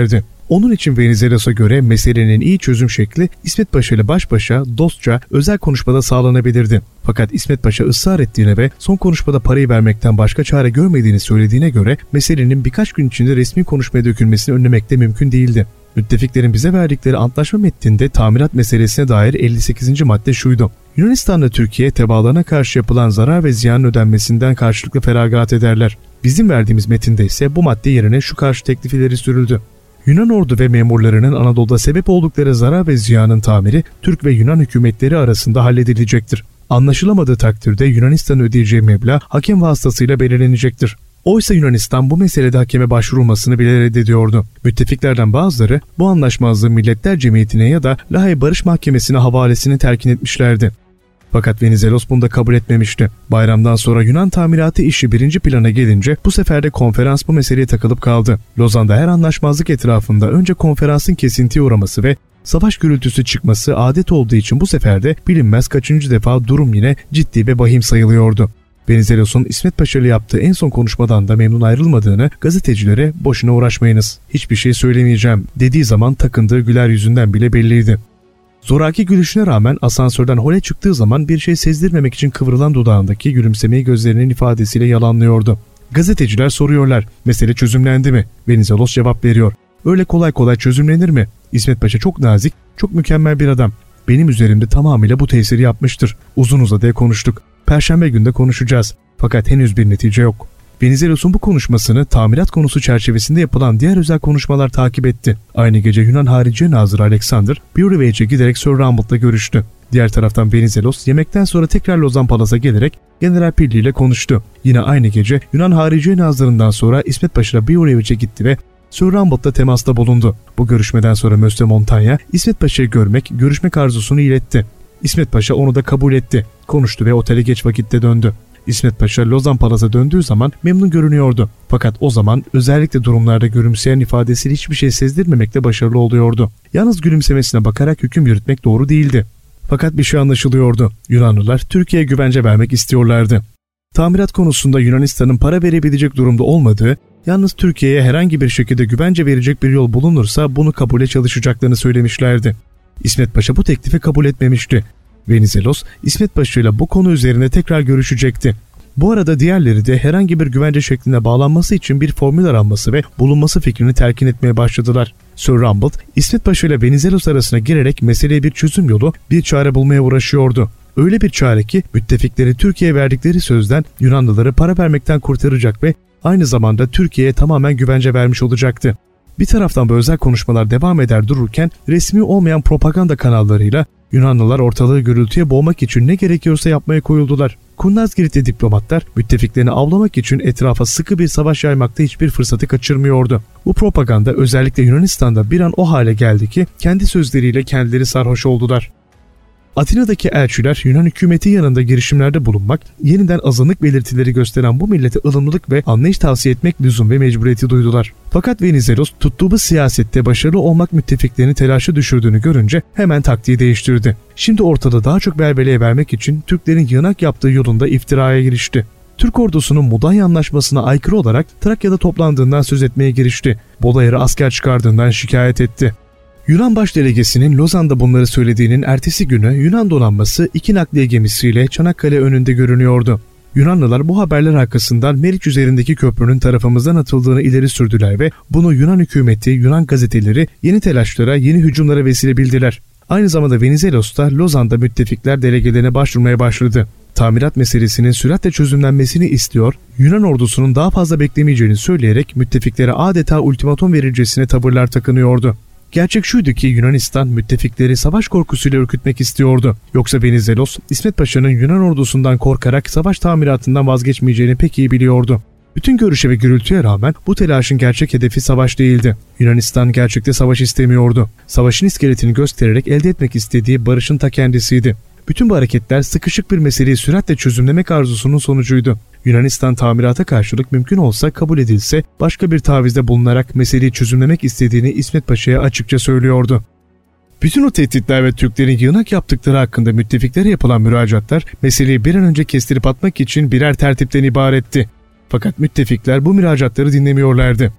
Onun için Venizelos'a göre meselenin iyi çözüm şekli İsmet Paşa ile baş başa, dostça, özel konuşmada sağlanabilirdi. Fakat İsmet Paşa ısrar ettiğine ve son konuşmada parayı vermekten başka çare görmediğini söylediğine göre meselenin birkaç gün içinde resmi konuşmaya dökülmesini önlemek de mümkün değildi. Müttefiklerin bize verdikleri antlaşma metninde tamirat meselesine dair elli sekizinci madde şuydu: Yunanistan'la Türkiye tebaalarına karşı yapılan zarar ve ziyanın ödenmesinden karşılıklı feragat ederler. Bizim verdiğimiz metinde ise bu madde yerine şu karşı teklif ileri sürüldü: Yunan ordu ve memurlarının Anadolu'da sebep oldukları zarar ve ziyanın tamiri Türk ve Yunan hükümetleri arasında halledilecektir. Anlaşılamadığı takdirde Yunanistan'ın ödeyeceği meblağ hakem vasıtasıyla belirlenecektir. Oysa Yunanistan bu meselede hakeme başvurulmasını bile reddediyordu. Müttefiklerden bazıları bu anlaşmazlığı Milletler Cemiyeti'ne ya da Lahey Barış Mahkemesi'ne havalesini telkin etmişlerdi. Fakat Venizelos bunu da kabul etmemişti. Bayramdan sonra Yunan tamiratı işi birinci plana gelince bu sefer de konferans bu meseleye takılıp kaldı. Lozan'da her anlaşmazlık etrafında önce konferansın kesintiye uğraması ve savaş gürültüsü çıkması adet olduğu için bu sefer de bilinmez kaçıncı defa durum yine ciddi ve vahim sayılıyordu. Venizelos'un İsmet Paşa ile yaptığı en son konuşmadan da memnun ayrılmadığını gazetecilere boşuna uğraşmayınız, hiçbir şey söylemeyeceğim dediği zaman takındığı güler yüzünden bile belliydi. Zoraki gülüşüne rağmen asansörden hole çıktığı zaman bir şey sezdirmemek için kıvrılan dudağındaki gülümsemeyi gözlerinin ifadesiyle yalanlıyordu. Gazeteciler soruyorlar, mesele çözümlendi mi? Venizelos cevap veriyor: Öyle kolay kolay çözümlenir mi? İsmet Paşa çok nazik, çok mükemmel bir adam. Benim üzerimde tamamıyla bu tesiri yapmıştır. Uzun uzadıya konuştuk. Perşembe günde konuşacağız. Fakat henüz bir netice yok. Venizelos'un bu konuşmasını tamirat konusu çerçevesinde yapılan diğer özel konuşmalar takip etti. Aynı gece Yunan Hariciye Nazırı Alexander, Burievic'e giderek Sir Rambouilt'la görüştü. Diğer taraftan Venizelos yemekten sonra tekrar Lozan Palas'a gelerek General Pilli ile konuştu. Yine aynı gece Yunan Hariciye Nazırı'ndan sonra İsmet Paşa Burievic'e gitti ve Sir Rambouilt'la temasta bulundu. Bu görüşmeden sonra Monsieur Montaigne İsmet Paşa'yı görmek, görüşmek arzusunu iletti. İsmet Paşa onu da kabul etti. Konuştu ve otele geç vakitte döndü. İsmet Paşa Lozan Palas'a döndüğü zaman memnun görünüyordu. Fakat o zaman özellikle durumlarda gülümseyen ifadesiyle hiçbir şey sezdirmemekte başarılı oluyordu. Yalnız gülümsemesine bakarak hüküm yürütmek doğru değildi. Fakat bir şey anlaşılıyordu. Yunanlılar Türkiye'ye güvence vermek istiyorlardı. Tamirat konusunda Yunanistan'ın para verebilecek durumda olmadığı, yalnız Türkiye'ye herhangi bir şekilde güvence verecek bir yol bulunursa bunu kabule çalışacaklarını söylemişlerdi. İsmet Paşa bu teklifi kabul etmemişti. Venizelos, İsmet Paşa ile bu konu üzerine tekrar görüşecekti. Bu arada diğerleri de herhangi bir güvence şekline bağlanması için bir formül aranması ve bulunması fikrini telkin etmeye başladılar. Sir Rambouillt, İsmet Paşa ile Venizelos arasına girerek meseleye bir çözüm yolu, bir çare bulmaya uğraşıyordu. Öyle bir çare ki müttefikleri Türkiye'ye verdikleri sözden Yunanlıları para vermekten kurtaracak ve aynı zamanda Türkiye'ye tamamen güvence vermiş olacaktı. Bir taraftan bu özel konuşmalar devam eder dururken resmi olmayan propaganda kanallarıyla Yunanlılar ortalığı gürültüye boğmak için ne gerekiyorsa yapmaya koyuldular. Kurnaz Giritli diplomatlar müttefiklerini avlamak için etrafa sıkı bir savaş yaymakta hiçbir fırsatı kaçırmıyordu. Bu propaganda özellikle Yunanistan'da bir an o hale geldi ki kendi sözleriyle kendileri sarhoş oldular. Atina'daki elçiler Yunan hükümeti yanında girişimlerde bulunmak, yeniden azınlık belirtileri gösteren bu millete ılımlılık ve anlayış tavsiye etmek lüzum ve mecburiyeti duydular. Fakat Venizelos tuttuğu bu siyasette başarılı olmak müttefiklerini telaşa düşürdüğünü görünce hemen taktiği değiştirdi. Şimdi ortada daha çok belbeleye vermek için Türklerin yığınak yaptığı yolunda iftiraya girişti. Türk ordusunun Mudanya Anlaşması'na aykırı olarak Trakya'da toplandığından söz etmeye girişti. Bolayır'a asker çıkardığından şikayet etti. Yunan başdelegesinin Lozan'da bunları söylediğinin ertesi günü Yunan donanması iki nakliye gemisiyle Çanakkale önünde görünüyordu. Yunanlılar bu haberler arkasından Meriç üzerindeki köprünün tarafımızdan atıldığını ileri sürdüler ve bunu Yunan hükümeti, Yunan gazeteleri yeni telaşlara, yeni hücumlara vesile bildiler. Aynı zamanda Venizelos da Lozan'da müttefikler delegelerine başvurmaya başladı. Tamirat meselesinin süratle çözümlenmesini istiyor, Yunan ordusunun daha fazla beklemeyeceğini söyleyerek müttefiklere adeta ultimatum verircesine tavırlar takınıyordu. Gerçek şuydu ki Yunanistan müttefikleri savaş korkusuyla ürkütmek istiyordu. Yoksa Venizelos, İsmet Paşa'nın Yunan ordusundan korkarak savaş tamiratından vazgeçmeyeceğini pek iyi biliyordu. Bütün görüşe ve gürültüye rağmen bu telaşın gerçek hedefi savaş değildi. Yunanistan gerçekte savaş istemiyordu. Savaşın iskeletini göstererek elde etmek istediği barışın ta kendisiydi. Bütün bu hareketler sıkışık bir meseleyi süratle çözümlemek arzusunun sonucuydu. Yunanistan tamirata karşılık mümkün olsa kabul edilse başka bir tavizde bulunarak meseleyi çözümlemek istediğini İsmet Paşa'ya açıkça söylüyordu. Bütün o tehditler ve Türklerin yığınak yaptıkları hakkında müttefiklere yapılan müracaatlar meseleyi bir an önce kestirip atmak için birer tertipten ibaretti. Fakat müttefikler bu müracaatları dinlemiyorlardı.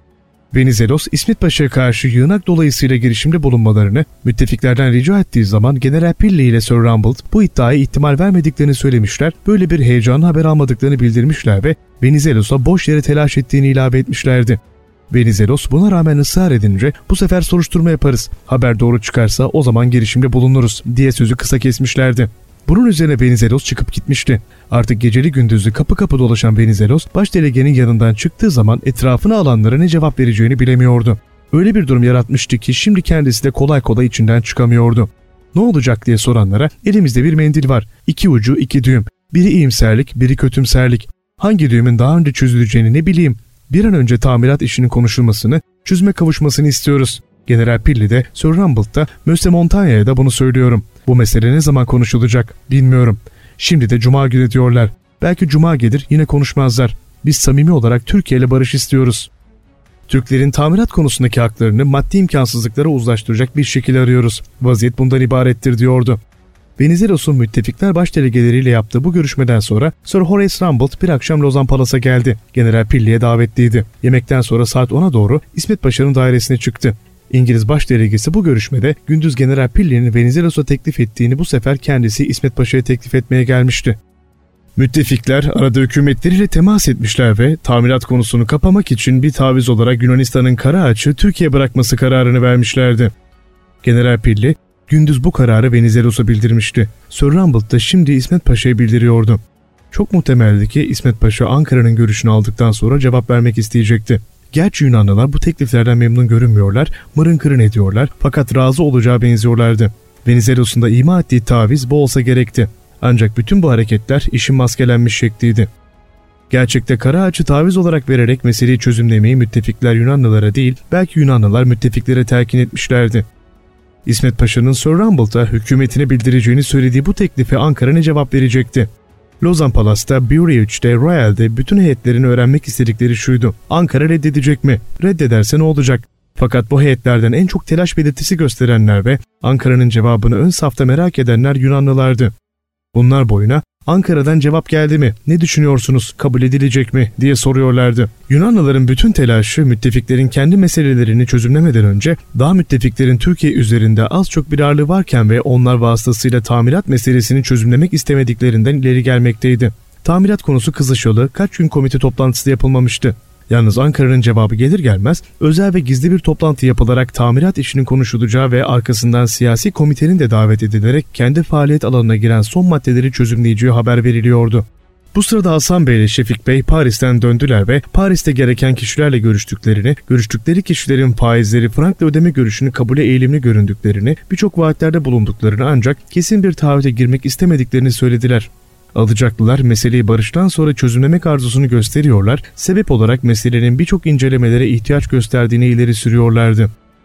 Venizelos, İsmet Paşa'ya karşı yığınak dolayısıyla girişimde bulunmalarını müttefiklerden rica ettiği zaman General Pilley ile Sir Rumbold bu iddiaya ihtimal vermediklerini söylemişler, böyle bir heyecanlı haber almadıklarını bildirmişler ve Venizelos'a boş yere telaş ettiğini ilave etmişlerdi. Venizelos buna rağmen ısrar edince bu sefer soruşturma yaparız, haber doğru çıkarsa o zaman girişimde bulunuruz diye sözü kısa kesmişlerdi. Bunun üzerine Venizelos çıkıp gitmişti. Artık geceli gündüzlü kapı kapı dolaşan Venizelos, başdelegenin yanından çıktığı zaman etrafına alanlara ne cevap vereceğini bilemiyordu. Öyle bir durum yaratmıştı ki şimdi kendisi de kolay kolay içinden çıkamıyordu. Ne olacak diye soranlara elimizde bir mendil var. İki ucu iki düğüm. Biri iyimserlik, biri kötümserlik. Hangi düğümün daha önce çözüleceğini ne bileyim. Bir an önce tamirat işinin konuşulmasını, çözüme kavuşmasını istiyoruz. General Pilley de, Sir Rumbold da, Monsieur Montagna'ya da bunu söylüyorum. Bu mesele ne zaman konuşulacak bilmiyorum. Şimdi de Cuma günü diyorlar. Belki Cuma gelir yine konuşmazlar. Biz samimi olarak Türkiye ile barış istiyoruz. Türklerin tamirat konusundaki haklarını maddi imkansızlıklara uzlaştıracak bir şekil arıyoruz. Vaziyet bundan ibarettir diyordu. Venizelos'un müttefikler başdelegeleriyle yaptığı bu görüşmeden sonra Sir Horace Rumbold bir akşam Lozan Palas'a geldi. General Pilley'e davetliydi. Yemekten sonra saat ona doğru İsmet Paşa'nın dairesine çıktı. İngiliz başdelegesi bu görüşmede gündüz General Pilley'nin Venizelos'a teklif ettiğini bu sefer kendisi İsmet Paşa'ya teklif etmeye gelmişti. Müttefikler arada hükümetleriyle temas etmişler ve tamirat konusunu kapamak için bir taviz olarak Yunanistan'ın Karaağaç'ı Türkiye bırakması kararını vermişlerdi. General Pilley gündüz bu kararı Venizelos'a bildirmişti. Sir Rumbold da şimdi İsmet Paşa'ya bildiriyordu. Çok muhtemeldi ki İsmet Paşa Ankara'nın görüşünü aldıktan sonra cevap vermek isteyecekti. Gerçi Yunanlılar bu tekliflerden memnun görünmüyorlar, mırın kırın ediyorlar fakat razı olacağı benziyorlardı. Venizelos'un da ima ettiği taviz bu olsa gerekti. Ancak bütün bu hareketler işin maskelenmiş şekliydi. Gerçekte Karaağaç'ı taviz olarak vererek meseleyi çözümlemeyi müttefikler Yunanlılara değil, belki Yunanlılar müttefiklere telkin etmişlerdi. İsmet Paşa'nın Sir Rumbold'a hükümetine bildireceğini söylediği bu teklife Ankara ne cevap verecekti? Lozan Palas'ta, Bruges''de, Royal'de bütün heyetlerini öğrenmek istedikleri şuydu. Ankara reddedecek mi? Reddederse ne olacak? Fakat bu heyetlerden en çok telaş belirtisi gösterenler ve Ankara'nın cevabını ön safta merak edenler Yunanlılardı. Bunlar boyuna Ankara'dan cevap geldi mi? Ne düşünüyorsunuz? Kabul edilecek mi? diye soruyorlardı. Yunanlıların bütün telaşı müttefiklerin kendi meselelerini çözümlemeden önce daha müttefiklerin Türkiye üzerinde az çok bir ağırlığı varken ve onlar vasıtasıyla tamirat meselesini çözümlemek istemediklerinden ileri gelmekteydi. Tamirat konusu kızışalı kaç gün komite toplantısı yapılmamıştı. Yalnız Ankara'nın cevabı gelir gelmez özel ve gizli bir toplantı yapılarak tamirat işinin konuşulacağı ve arkasından siyasi komitenin de davet edilerek kendi faaliyet alanına giren son maddeleri çözümleyeceği haber veriliyordu. Bu sırada Hasan Bey ile Şefik Bey Paris'ten döndüler ve Paris'te gereken kişilerle görüştüklerini, görüştükleri kişilerin faizleri frankla ödeme görüşünü kabule eğilimli göründüklerini, birçok vaatlerde bulunduklarını ancak kesin bir taahhüte girmek istemediklerini söylediler. Alacaklılar meseleyi barıştan sonra çözümlemek arzusunu gösteriyorlar, sebep olarak meselenin birçok incelemelere ihtiyaç gösterdiğini ileri sürüyorlardı.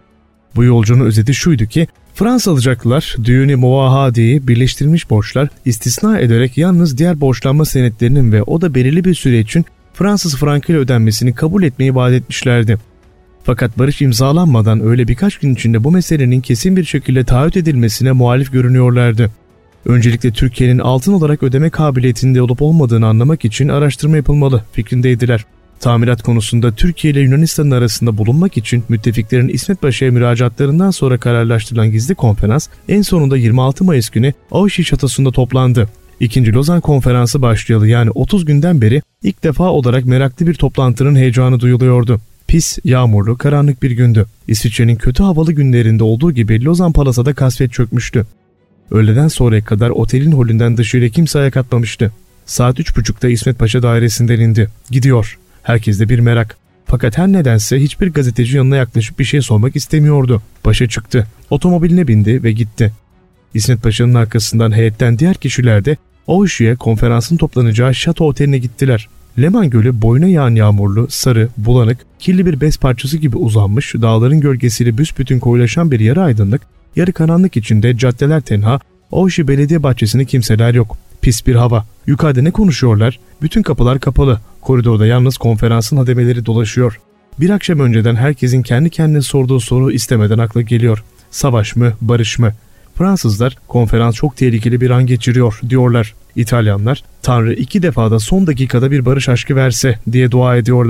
Bu yolcunun özeti şuydu ki, Fransız alacaklılar düğünü muahadiyi birleştirilmiş borçlar istisna ederek yalnız diğer borçlanma senetlerinin ve o da belirli bir süre için Fransız frankıyla ödenmesini kabul etmeyi vaat etmişlerdi. Fakat barış imzalanmadan öyle birkaç gün içinde bu meselenin kesin bir şekilde taahhüt edilmesine muhalif görünüyorlardı. Öncelikle Türkiye'nin altın olarak ödeme kabiliyetinde olup olmadığını anlamak için araştırma yapılmalı fikrindeydiler. Tamirat konusunda Türkiye ile Yunanistan'ın arasında bulunmak için müttefiklerin İsmet Paşa'ya müracaatlarından sonra kararlaştırılan gizli konferans en sonunda yirmi altı Mayıs günü Avşi Şatosu'nda toplandı. İkinci Lozan Konferansı başlayalı yani otuz günden beri ilk defa olarak meraklı bir toplantının heyecanı duyuluyordu. Pis, yağmurlu, karanlık bir gündü. İsviçre'nin kötü havalı günlerinde olduğu gibi Lozan Palas'a da kasvet çökmüştü. Öğleden sonraya kadar otelin holünden dışarıya kimse ayak atmamıştı. Saat üç buçukta İsmet Paşa dairesinden indi. Gidiyor. Herkeste bir merak. Fakat her nedense hiçbir gazeteci yanına yaklaşıp bir şey sormak istemiyordu. Başa çıktı. Otomobiline bindi ve gitti. İsmet Paşa'nın arkasından heyetten diğer kişiler de Avşi'ye konferansın toplanacağı şato oteline gittiler. Leman Gölü boyuna yağan yağmurlu, sarı, bulanık, kirli bir bez parçası gibi uzanmış, dağların gölgesiyle büsbütün koyulaşan bir yarı aydınlık, yarı karanlık içinde caddeler tenha, Avşi belediye bahçesinde kimseler yok. Pis bir hava. Yukarıda ne konuşuyorlar? Bütün kapılar kapalı. Koridorda yalnız konferansın hademeleri dolaşıyor. Bir akşam önceden herkesin kendi kendine sorduğu soru istemeden akla geliyor. Savaş mı, barış mı? Fransızlar konferans çok tehlikeli bir an geçiriyor diyorlar. İtalyanlar Tanrı iki defada son dakikada bir barış aşkı verse diye dua ediyorlar.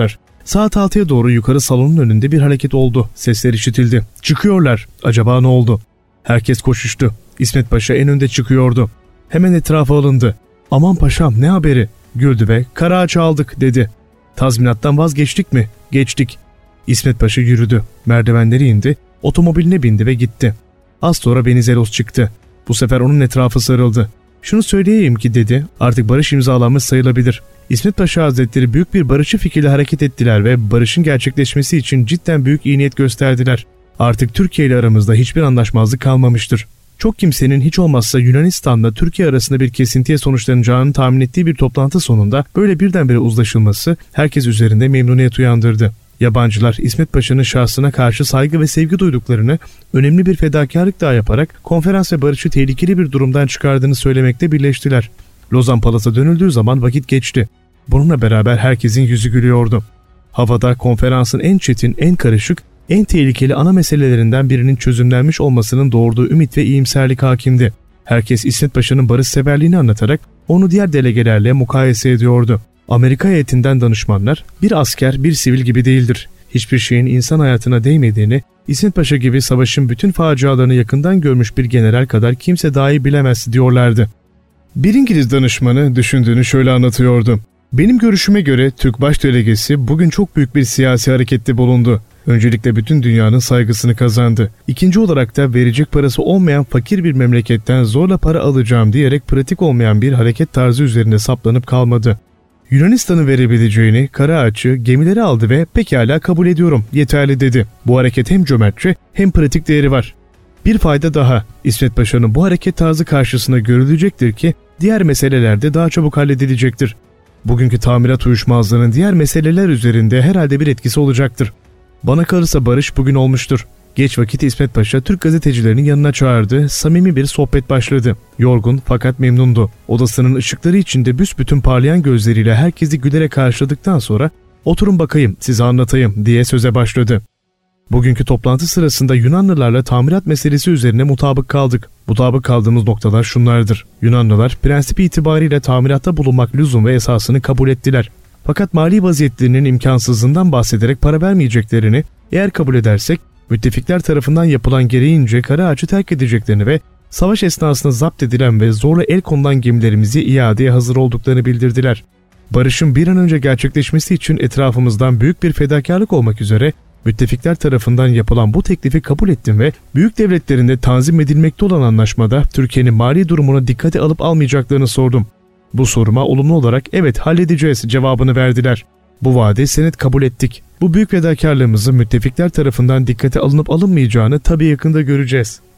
Saat altıya doğru yukarı salonun önünde bir hareket oldu. Sesler işitildi. Çıkıyorlar. Acaba ne oldu? Herkes koşuştu. İsmet Paşa en önde çıkıyordu. Hemen etrafa alındı. Aman paşam ne haberi? Güldü ve Karaağaç'ı aldık dedi. Tazminattan vazgeçtik mi? Geçtik. İsmet Paşa yürüdü. Merdivenleri indi. Otomobiline bindi ve gitti. Az sonra Venizelos çıktı. Bu sefer onun etrafı sarıldı. Şunu söyleyeyim ki dedi, artık barış imzalanmış sayılabilir. İsmet Paşa Hazretleri büyük bir barışçı fikirle hareket ettiler ve barışın gerçekleşmesi için cidden büyük iyi niyet gösterdiler. Artık Türkiye ile aramızda hiçbir anlaşmazlık kalmamıştır. Çok kimsenin hiç olmazsa Yunanistan'la Türkiye arasında bir kesintiye sonuçlanacağını tahmin ettiği bir toplantı sonunda böyle birdenbire uzlaşılması herkes üzerinde memnuniyet uyandırdı. Yabancılar İsmet Paşa'nın şahsına karşı saygı ve sevgi duyduklarını, önemli bir fedakarlık daha yaparak konferans ve barışı tehlikeli bir durumdan çıkardığını söylemekte birleştiler. Lozan Palas'a dönüldüğü zaman vakit geçti. Bununla beraber herkesin yüzü gülüyordu. Havada konferansın en çetin, en karışık, en tehlikeli ana meselelerinden birinin çözümlenmiş olmasının doğurduğu ümit ve iyimserlik hakimdi. Herkes İsmet Paşa'nın barışseverliğini anlatarak onu diğer delegelerle mukayese ediyordu. Amerika heyetinden danışmanlar, bir asker bir sivil gibi değildir. Hiçbir şeyin insan hayatına değmediğini, İsmet Paşa gibi savaşın bütün facialarını yakından görmüş bir general kadar kimse dahi bilemez diyorlardı. Bir İngiliz danışmanı düşündüğünü şöyle anlatıyordu. Benim görüşüme göre Türk baş delegesi bugün çok büyük bir siyasi harekette bulundu. Öncelikle bütün dünyanın saygısını kazandı. İkinci olarak da verecek parası olmayan fakir bir memleketten zorla para alacağım diyerek pratik olmayan bir hareket tarzı üzerinde saplanıp kalmadı. Yunanistan'ı verebileceğini, Karaağaç'ı, gemileri aldı ve pekala kabul ediyorum, yeterli dedi. Bu hareket hem cömertçe hem pratik değeri var. Bir fayda daha, İsmet Paşa'nın bu hareket tarzı karşısında görülecektir ki diğer meselelerde daha çabuk halledilecektir. Bugünkü tamirat uyuşmazlığının diğer meseleler üzerinde herhalde bir etkisi olacaktır. Bana kalırsa barış bugün olmuştur. Geç vakit İsmet Paşa Türk gazetecilerinin yanına çağırdı, samimi bir sohbet başladı. Yorgun fakat memnundu. Odasının ışıkları içinde büsbütün parlayan gözleriyle herkesi gülerek karşıladıktan sonra "Oturun bakayım, size anlatayım" diye söze başladı. Bugünkü toplantı sırasında Yunanlılarla tamirat meselesi üzerine mutabık kaldık. Mutabık kaldığımız noktalar şunlardır. Yunanlılar prensip itibariyle tamiratta bulunmak lüzum ve esasını kabul ettiler. Fakat mali vaziyetlerinin imkansızlığından bahsederek para vermeyeceklerini, eğer kabul edersek müttefikler tarafından yapılan gereğince Karaağaç'ı terk edeceklerini ve savaş esnasında zapt edilen ve zorla el konulan gemilerimizi iadeye hazır olduklarını bildirdiler. Barışın bir an önce gerçekleşmesi için etrafımızdan büyük bir fedakarlık olmak üzere müttefikler tarafından yapılan bu teklifi kabul ettim ve büyük devletlerinde tanzim edilmekte olan anlaşmada Türkiye'nin mali durumuna dikkate alıp almayacaklarını sordum. Bu soruma olumlu olarak evet halledeceğiz cevabını verdiler. Bu vaadi senet kabul ettik. Bu büyük fedakarlığımızı müttefikler tarafından dikkate alınıp alınmayacağını tabii yakında göreceğiz.